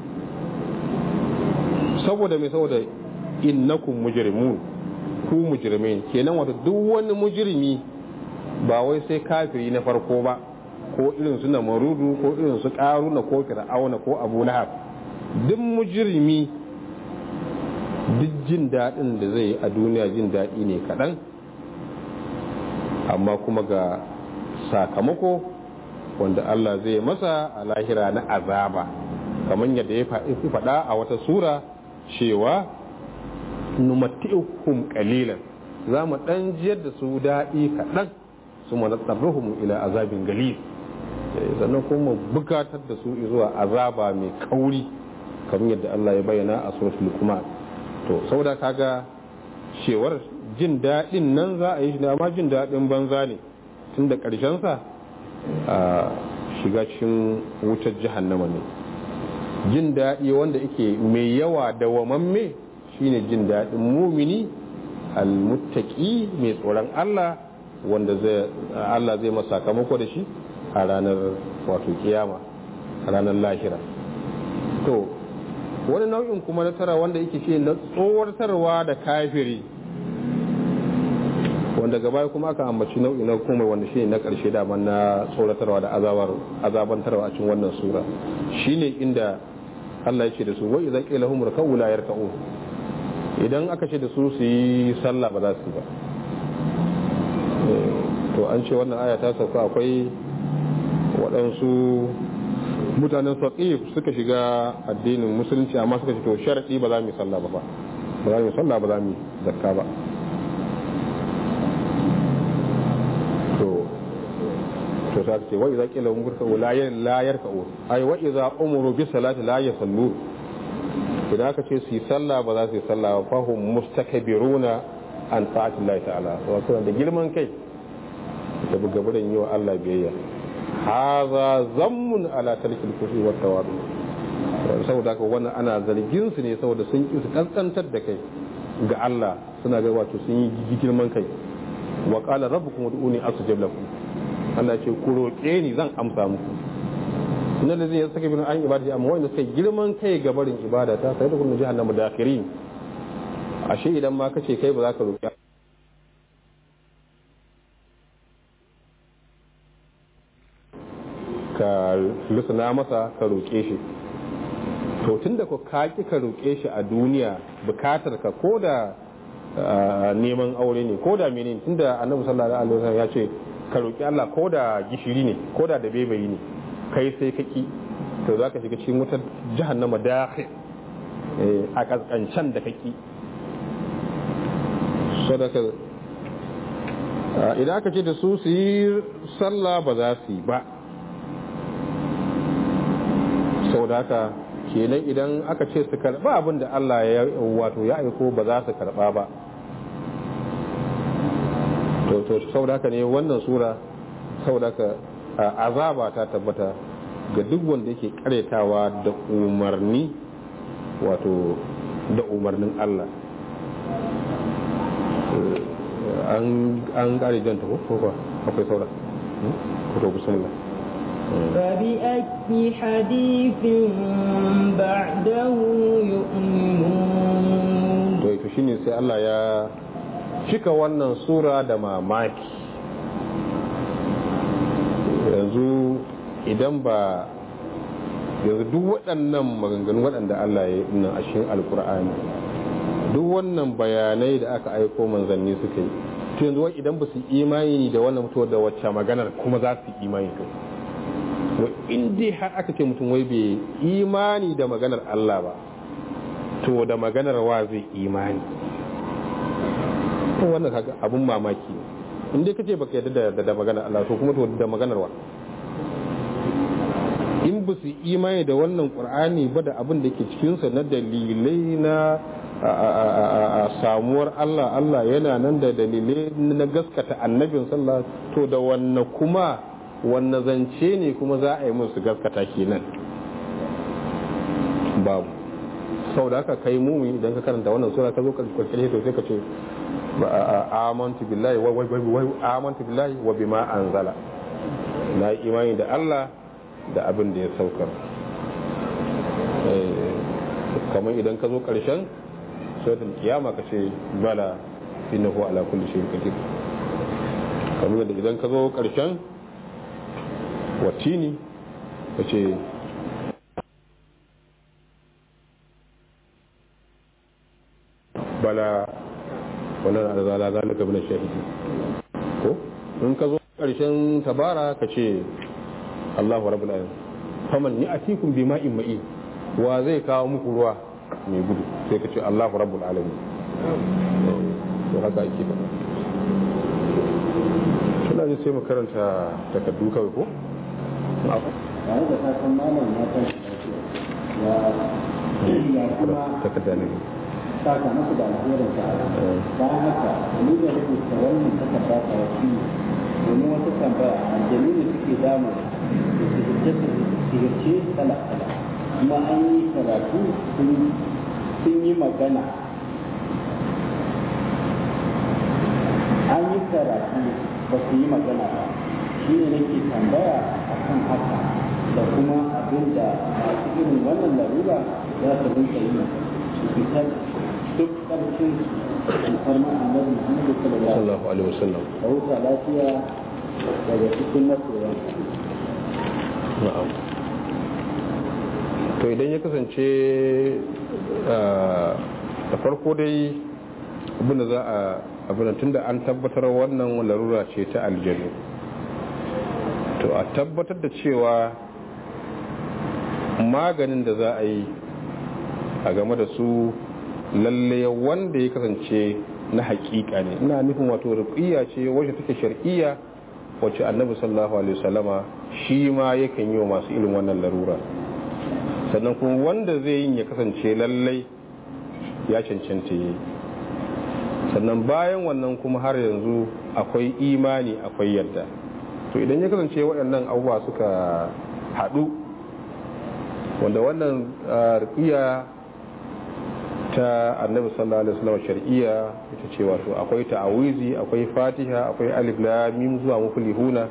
saboda mai saboda innakum mujrimun ku mujrimin kenan wato duk wani mujrimi ba wai sai kafiri na farko ba ko irin su namarudu ko irin su karuna ko fir'auna ko abu lahab duk mujrimi duk jin daɗin da zai yi a duniya jin daɗi ne kaɗan amma kuma ga sakamako wanda Allah zai masa a lahira na azaba kamar yadda ya faɗa a wata sura cewa numatti'uhum qalilan za mu ɗan jiyar da su daɗi kaɗan su manatsarruhum ila azabin galil sannan kuma bukatar da su zuwa azaba mai kauri kamar yadda Allah ya bayyana a suratul luqman. To saboda kaga cewar jin daɗin nan za a yi shi amma jin daɗin banza ne tun da ƙarshensa a shiga cikin wutar jahannama ne. Jin daɗi wanda yake mai yawa da wamamme shine jin daɗin mumini almuttaqi mai tsoron Allah wanda zai Allah zai masa sakamako da shi a ranar wato kiyama a ranar lahira. To wani nau'in kuma na tara wanda yake ce na tsoratarwa da kafiri wanda gaba kuma aka ambaci nau'i na kuma wanda shi na karshe da na tsoratarwa da azabar azabantarwa a cikin wannan sura shine inda Allah ya ce da su wa idza qila hum rak'u la yarka'u idan aka ce da su su yi sallah ba za su yi ba. To an ce wannan aya ta sauka akwai waɗansu mutanen Saqif suka shiga addinin musulunci amma suka ce to sharadi ba za mu yi sallah ba ba ba za mu yi sallah ba za mu yi zakka ba. to to sai ce wa idza qila hum gurka la la yarka'u ay wa idza umuru bi salati la yasallu idan aka ce su yi sallah ba za su yi sallah ba fahum mustakbiruna an ta'atillahi ta'ala wato da girman kai da bugaburan yi wa Allah biyayya. haza zammun ala tarkil kufri wa tawadu saboda haka wannan ana zargin su ne saboda sun ki su kaskantar da kai ga Allah suna ga wato sun yi girman kai. wa qala rabbukum ud'uni astajib lakum Allah ce ku roƙe ni zan amsa muku. inna allazina yastakbiruna an ibadati amma wanda suka girman kai ga barin ibada ta sai da kullu jahannama dakhirin. ashe idan ma kace kai ba za ka roƙi ka lusuna masa ka roƙe shi to tunda ko ka ki ka roƙe shi a duniya bukatar ka ko da neman aure ne ko da menene tunda annabi sallallahu alaihi wasallam ya ce ka roƙi Allah ko da gishiri ne ko da da bebayi ne kai sai ka ki to za ka shiga cikin wutar jahannama dakhil a kaskancan da kaki sadaka idan aka ce da su su yi sallah ba za su yi ba sau da haka kenan idan aka ce su karba abin da Allah ya wato ya aiko ba za su karba ba to to sau da haka ne wannan sura sau da haka azaba ta tabbata ga duk wanda yake karetawa da umarni wato da umarnin Allah. an kare janta ko ba akwai saura ko bismillah فبأي حديث بعده يؤمنون to ito shine sai Allah ya cika wannan sura da mamaki. yanzu idan ba yanzu duk waɗannan maganganu waɗanda Allah ya yi nan a cikin alkur'ani duk wannan bayanai da aka aiko manzanni suka yi to yanzu wai idan ba su imani da wannan mutuwar da wacce maganar kuma za su imani to wai in dai har aka ce mutum wai bai imani da maganar Allah ba to da maganar wa zai imani to wannan kaga abun mamaki in dai kace baka yarda da da maganar Allah to kuma to da maganar wa in ba su imani da wannan Qur'ani ba da abin da ke cikin sa na dalilai na a samuwar Allah Allah yana nan da dalilai na gaskata annabin sallah to da wannan kuma wannan zance ne kuma za a yi musu gaskata kenan babu sau da aka kai mu idan ka karanta wannan sura ka zo karkare to sai ka ce amantu billahi wa wa amantu billahi wa bima anzala na imani da Allah da abin da ya saukar kamar idan ka zo karshen suratul kiyama ka ce bala innahu ala kulli shay'in qadir kamar da idan ka zo karshen watini ka ce bala wannan da zala zalika bin shahidi ko in ka zo karshen tabara ka ce Allahu rabbul alamin faman ya'tikum bima'in ma'i wa zai kawo muku ruwa mai gudu sai ka ce Allahu rabbul alamin to haka ake ba kina ji sai mu karanta takardu kawai ko tare da kasan malam ya kan ya ya kuma takarda ne saka masa da alherin ta bayan haka ni da rubuta wannan takarda ta wasu domin wata tambaya aljanu ne suke damu da sihirce kala-kala kuma an yi karatu sun yi magana an yi karatu ba su yi magana ba shi ne nake tambaya a kan haka da kuma abin da masu irin wannan larura za su rinka yi su fitar duk ƙarfin alfarma annabi Muhammadu sallallahu alaihi wasallam da wuta lafiya daga cikin masoyan. na'am to idan ya kasance da farko dai abinda za a abinda tunda an tabbatar wannan larura ce ta aljanu to a tabbatar da cewa maganin da za a yi a game da su lalle wanda ya kasance na hakika ne, ina nufin wato ruqiyya ce wacce take shar'iyya wacce annabi sallallahu alaihi wasallama shi ma yakan yi wa masu irin wannan larura, sannan kuma wanda zai yin ya kasance lallai ya cancanta yi. Sannan bayan wannan kuma har yanzu akwai imani akwai yadda. To idan ya kasance waɗannan abubuwa suka haɗu, wanda wannan ruqiyya ta annabi sallallahu alaihi wasallam shar'iyya ita ce wato akwai ta'awizi, akwai fatiha, akwai alif lam mim zuwa muflihuna,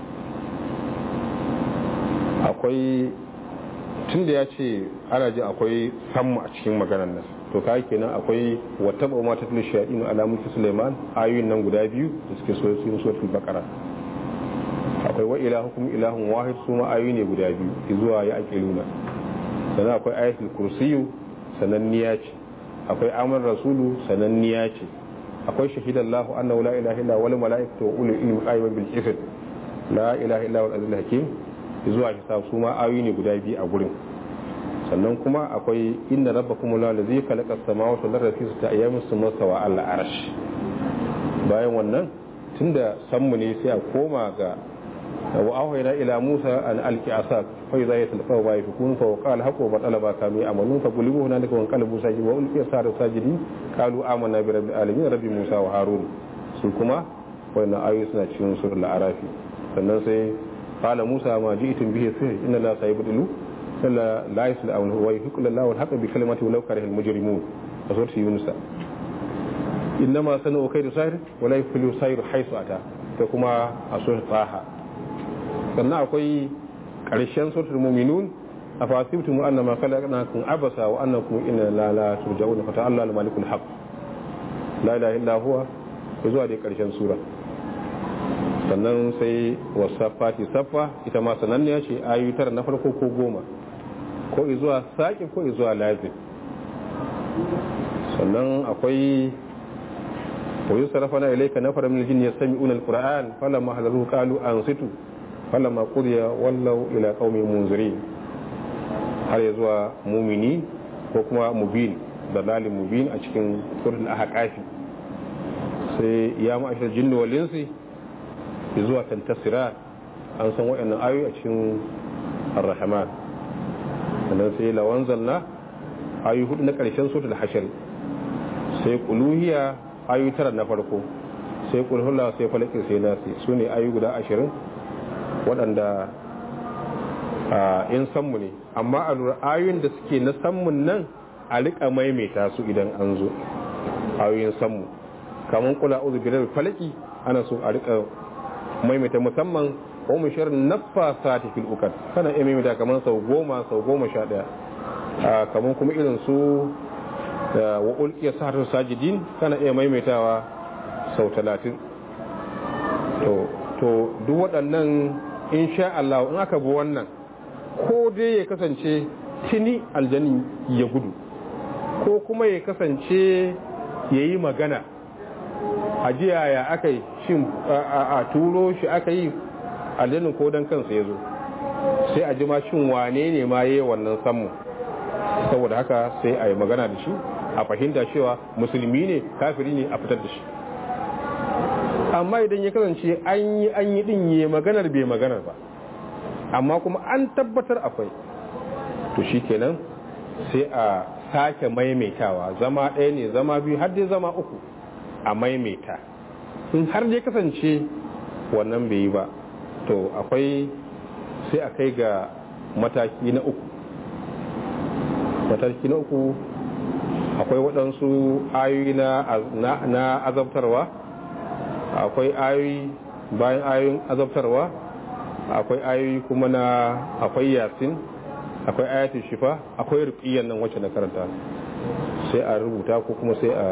akwai tunda ya ce ana ji akwai sammu a cikin maganar nan, to kai kenan akwai wataba ma tatlu shayatin ala mulki Sulaiman, ayoyin nan guda biyu da suke so su suratul baqara. Akwai wa ilahukum ilahun wahid, su ma ayoyi ne guda biyu zuwa ya aqiluna. Sannan akwai ayatul kursiyyu sananniya ce, akwai amr rasulu sananniya ce, akwai shahidallahu annahu la ilaha illa wal malaikatu wa ulul ilmi qa'iman bil qist, la ilaha illa wal azizul hakim zuwa hisab, su ma ayoyi ne guda biyu a gurin. Sannan kuma akwai inna rabbakum la allazi khalaqa as-samawati wal arda fi sittati ayyamin thumma stawa 'ala al-'arsh. Bayan wannan tunda sammu ne sai a koma ga wa awhayna ila Musa an alqi asak fa idha yatalqa ma yakun fa qala haqu wa talaba kanu ya'malun fa qulibu hunalika wa qalabu sajidin wa ulqiya sara sajidin qalu amanna bi rabbil alamin rabbi Musa wa Harun. Su kuma wannan ayoyi suna cikin suratul Arafi. Sannan sai qala Musa ma ji'tum bihi sir inna la sayabdilu illa la yaslu wa yuhqu lahu al-haqqa bi kalimati law kariha al-mujrimun. Suratul Yunus. Innama sanu kaydu sahir wa la yuflihu sahir haythu ata. Ta kuma a suratul Taha. Sannan akwai ƙarshen suratul mu'minun a fasibtum annama khalaqnakum abasa wa annakum inna la la turja'un fa ta'ala al malikul haq la ilaha illa huwa zuwa da ƙarshen sura. Sannan sai wasafati safa, ita ma sananniya ce, ayoyi tara na farko ko goma, ko zuwa saqi ko zuwa lazim. Sannan akwai wa yusrafana ilayka nafara min al-jinni yastami'una al-qur'an falamma hadaruhu qalu ansitu falamma qudiya wallau ila qaumin munzirin, har ya zuwa mumini ko kuma mubin da dalil mubin a cikin suratul ahqaf. Sai ya ma'ashar jinni wal insi zuwa tantasira, an san wayannan ayoyi a cikin ar-rahman. sannan sai lawanzalna ayoyi hudu na karshen suratul hashr, sai quluhiya ayoyi tara na farko, sai qulhulla, sai falaki, sai nasi, sune ayoyi guda ashirin waɗanda in sammu ne. Amma a lura ayoyin da suke na sammun nan a rika maimaita su idan an zo ayoyin sammu, kamar kula uzu birar falaki ana so a rika maimaita, musamman wa mu shirin naffa sati fil ukad, kana iya maimaita kamar sau goma sau goma sha ɗaya. Kamar kuma irin su wa ulqiya sahatu sajidin kana iya maimaitawa sau talatin. to to duk waɗannan insha Allah in aka bi wannan, ko dai ya kasance tuni aljanin ya gudu, ko kuma ya kasance ya yi magana a jiya ya aka yi shin a turo shi aka yi aljanin ko don kansa ya zo, sai a ji ma shin wane ne ma ya yi wannan sammu. Saboda haka sai a yi magana da shi, a fahimta cewa musulmi ne kafiri ne, a fitar da shi. Amma idan ya kasance an yi an yi din yi maganar bai maganar ba, amma kuma an tabbatar akwai, to shi kenan sai a sake maimaitawa, zama ɗaya ne, zama biyu, har dai zama uku a maimaita. In har dai kasance wannan bai yi ba, to akwai sai a kai ga mataki na uku. Mataki na uku akwai waɗansu ayoyi na azabtarwa, akwai ayoyi bayan ayoyin azabtarwa, akwai ayoyi kuma na akwai yasin, akwai ayatul shifa, akwai ruqiyyan nan wacce na karanta, sai a rubuta ko kuma sai a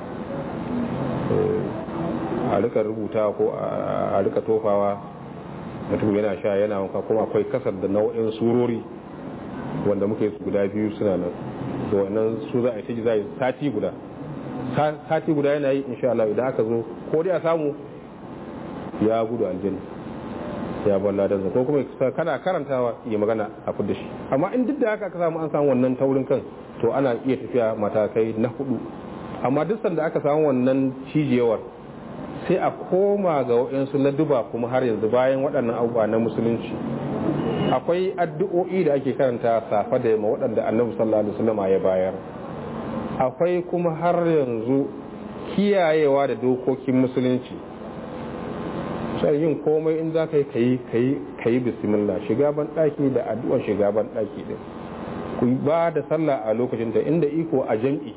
a rika rubuta ko a rika tofawa, mutum yana sha yana wanka. Kuma akwai kasar da nau'in surori wanda muke su guda biyu suna nan, to wannan su za a yi za a yi sati guda sati guda yana yi insha Allah. Idan aka zo ko dai a samu ya gudu aljanna, ya bar ladansa, ko kuma kana karantawa ya magana a fudda shi. Amma in duk da haka aka samu an samu wannan taurin kan, to ana iya tafiya matakai na hudu. Amma duk sanda aka samu wannan cijewar, sai a koma ga waɗansu laduba kuma har yanzu bayan waɗannan abubuwa na musulunci. Akwai addu'o'i da ake karanta safa da yamma waɗanda annabi sallallahu alaihi wasallam ya bayar. Akwai kuma har yanzu kiyayewa da dokokin musulunci. Sai yin komai in za ka yi kayi kayi kayi bismillah, shiga ban daki da addu'ar shiga ban daki din, ku ba da sallah a lokacin da inda iko a jam'i.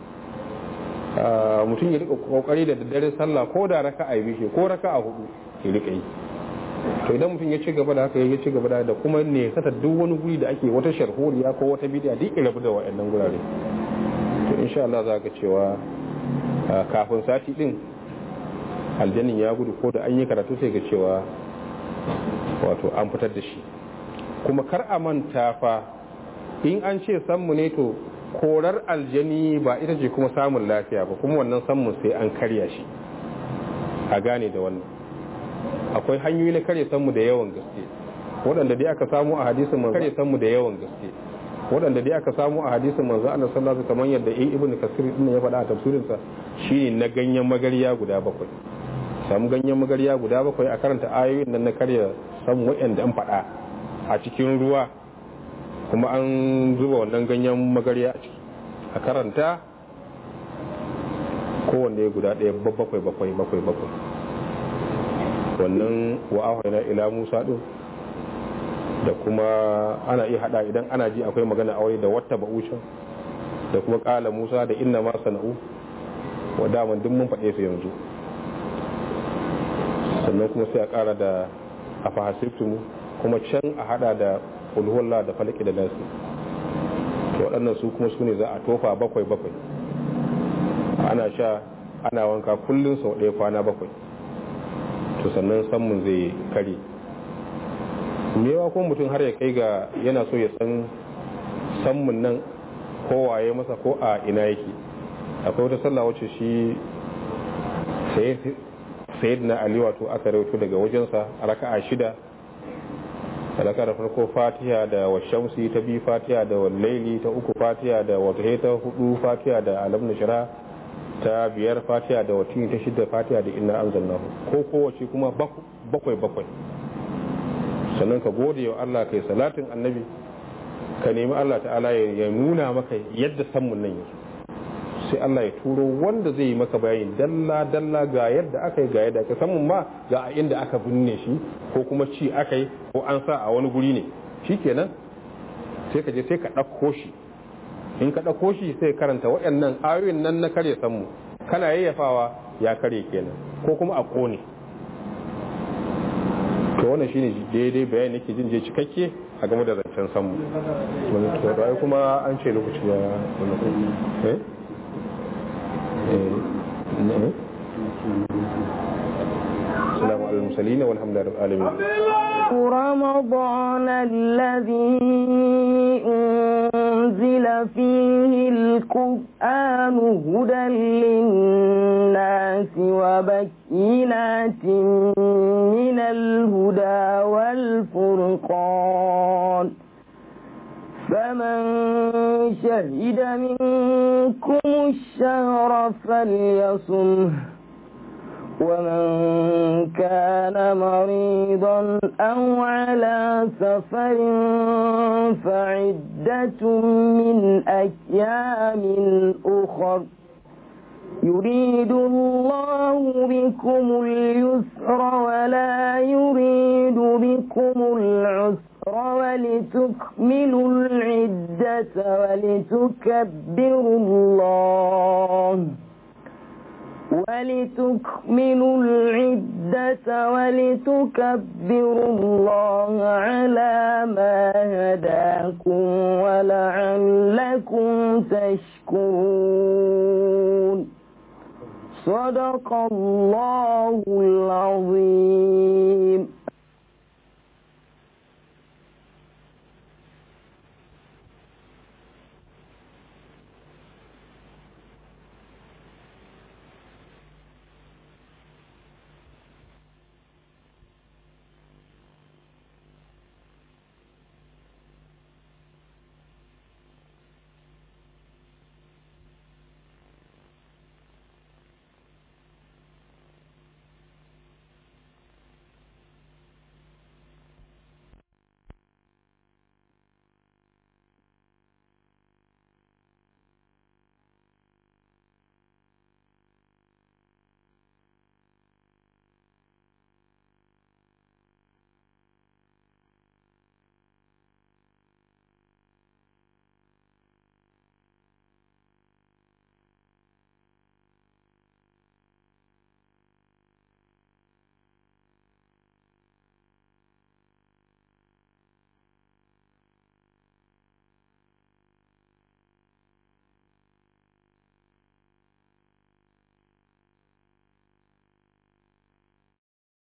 Mutum ya rika kokari da daddare sallah ko da raka'a biyu ko raka'a hudu ya rika yi. To idan mutum ya ci gaba da haka ya ci gaba da kuma ne sata duk wani guri da ake wata sharholiya ko wata bidiya duk rabu da waɗannan gurare, to insha Allah za ka cewa kafin sati din aljannin ya gudu, ko da an yi karatu sai ga cewa wato an fitar da shi. Kuma kar a manta fa in an ce sammu ne, to korar aljani ba ita ce kuma samun lafiya ba, kuma wannan sammun sai an karya shi, a gane da wannan. Akwai hanyoyi na karya sammu da yawan gaske waɗanda dai aka samu a hadisin manzo karya sammu da yawan gaske waɗanda dai aka samu a hadisin manzo Allah sallallahu alaihi wasallam, kamar yadda Ibn Kasir din ya faɗa a tafsirinsa, shine na ganyen magariya guda bakwai. Samu ganyen magariya guda bakwai a karanta ayoyin nan na karya samu waɗanda an faɗa a cikin ruwa, kuma an zuba wannan ganyen magariya a ciki a karanta kowanne guda ɗaya bakwai bakwai bakwai bakwai. Wannan wa'ahuna ila Musa din da kuma ana iya hada idan ana ji akwai magana aure da wata ba'ushin da kuma kala Musa da inna ma sana'u wa daman duk mun faɗe su yanzu. Sannan kuma sai a ƙara da afahasibtum, kuma can a hada da ulhuwallah da falaki da nasi. To waɗannan su kuma su ne za a tofa bakwai bakwai, ana sha ana wanka kullum sau ɗaya kwana bakwai, to sannan sammun zai kare. Mewa ko mutum har ya kai ga yana so ya san sammun nan ko waye masa ko a ina yake. Akwai wata sallah wacce shi sayyidina Ali wato aka rawaito daga wajensa a raka'a shida. Raka'a da farko Fatiha da washamsi, ta biyu Fatiha da wallaili, ta uku Fatiha da wata ta hudu Fatiha da alam nashra, ta biyar Fatiha da wata ta shida Fatiha da inna anzalnahu, ko kowace kuma bakwai bakwai. Sannan ka gode wa Allah, kai salatin annabi, ka nemi Allah ta'ala ya nuna maka yadda sammun nan yake, sai Allah ya turo wanda zai yi maka bayani dalla dalla ga yadda aka yi ga yadda aka sammun ma ga a inda aka binne shi, ko kuma ci aka yi ko an sa a wani guri ne. Shikenan sai ka je sai ka ɗauko shi, in ka ɗauko shi sai karanta waɗannan ayoyin nan na karya sammu, kana yayyafawa ya karye kenan, ko kuma a ƙone. To wannan shine daidai bayani nake jin je cikakke a game da zancen sammu. To da kuma an ce lokaci ya eh eh السلام على المرسلين والحمد لله رب العالمين. رمضان الذي أنزل فيه القرآن هدى للناس وبينات من الهدى والفرقان، فمن شهد منكم الشهر فليصمه، ومن كان مريضا أو على سفر فعدة من أيام أخر، يريد الله بكم اليسر ولا يريد بكم العسر، ولتكملوا العدة ولتكبروا الله ولتكملوا العدة ولتكبروا الله على ما هداكم ولعلكم تشكرون. صدق الله العظيم.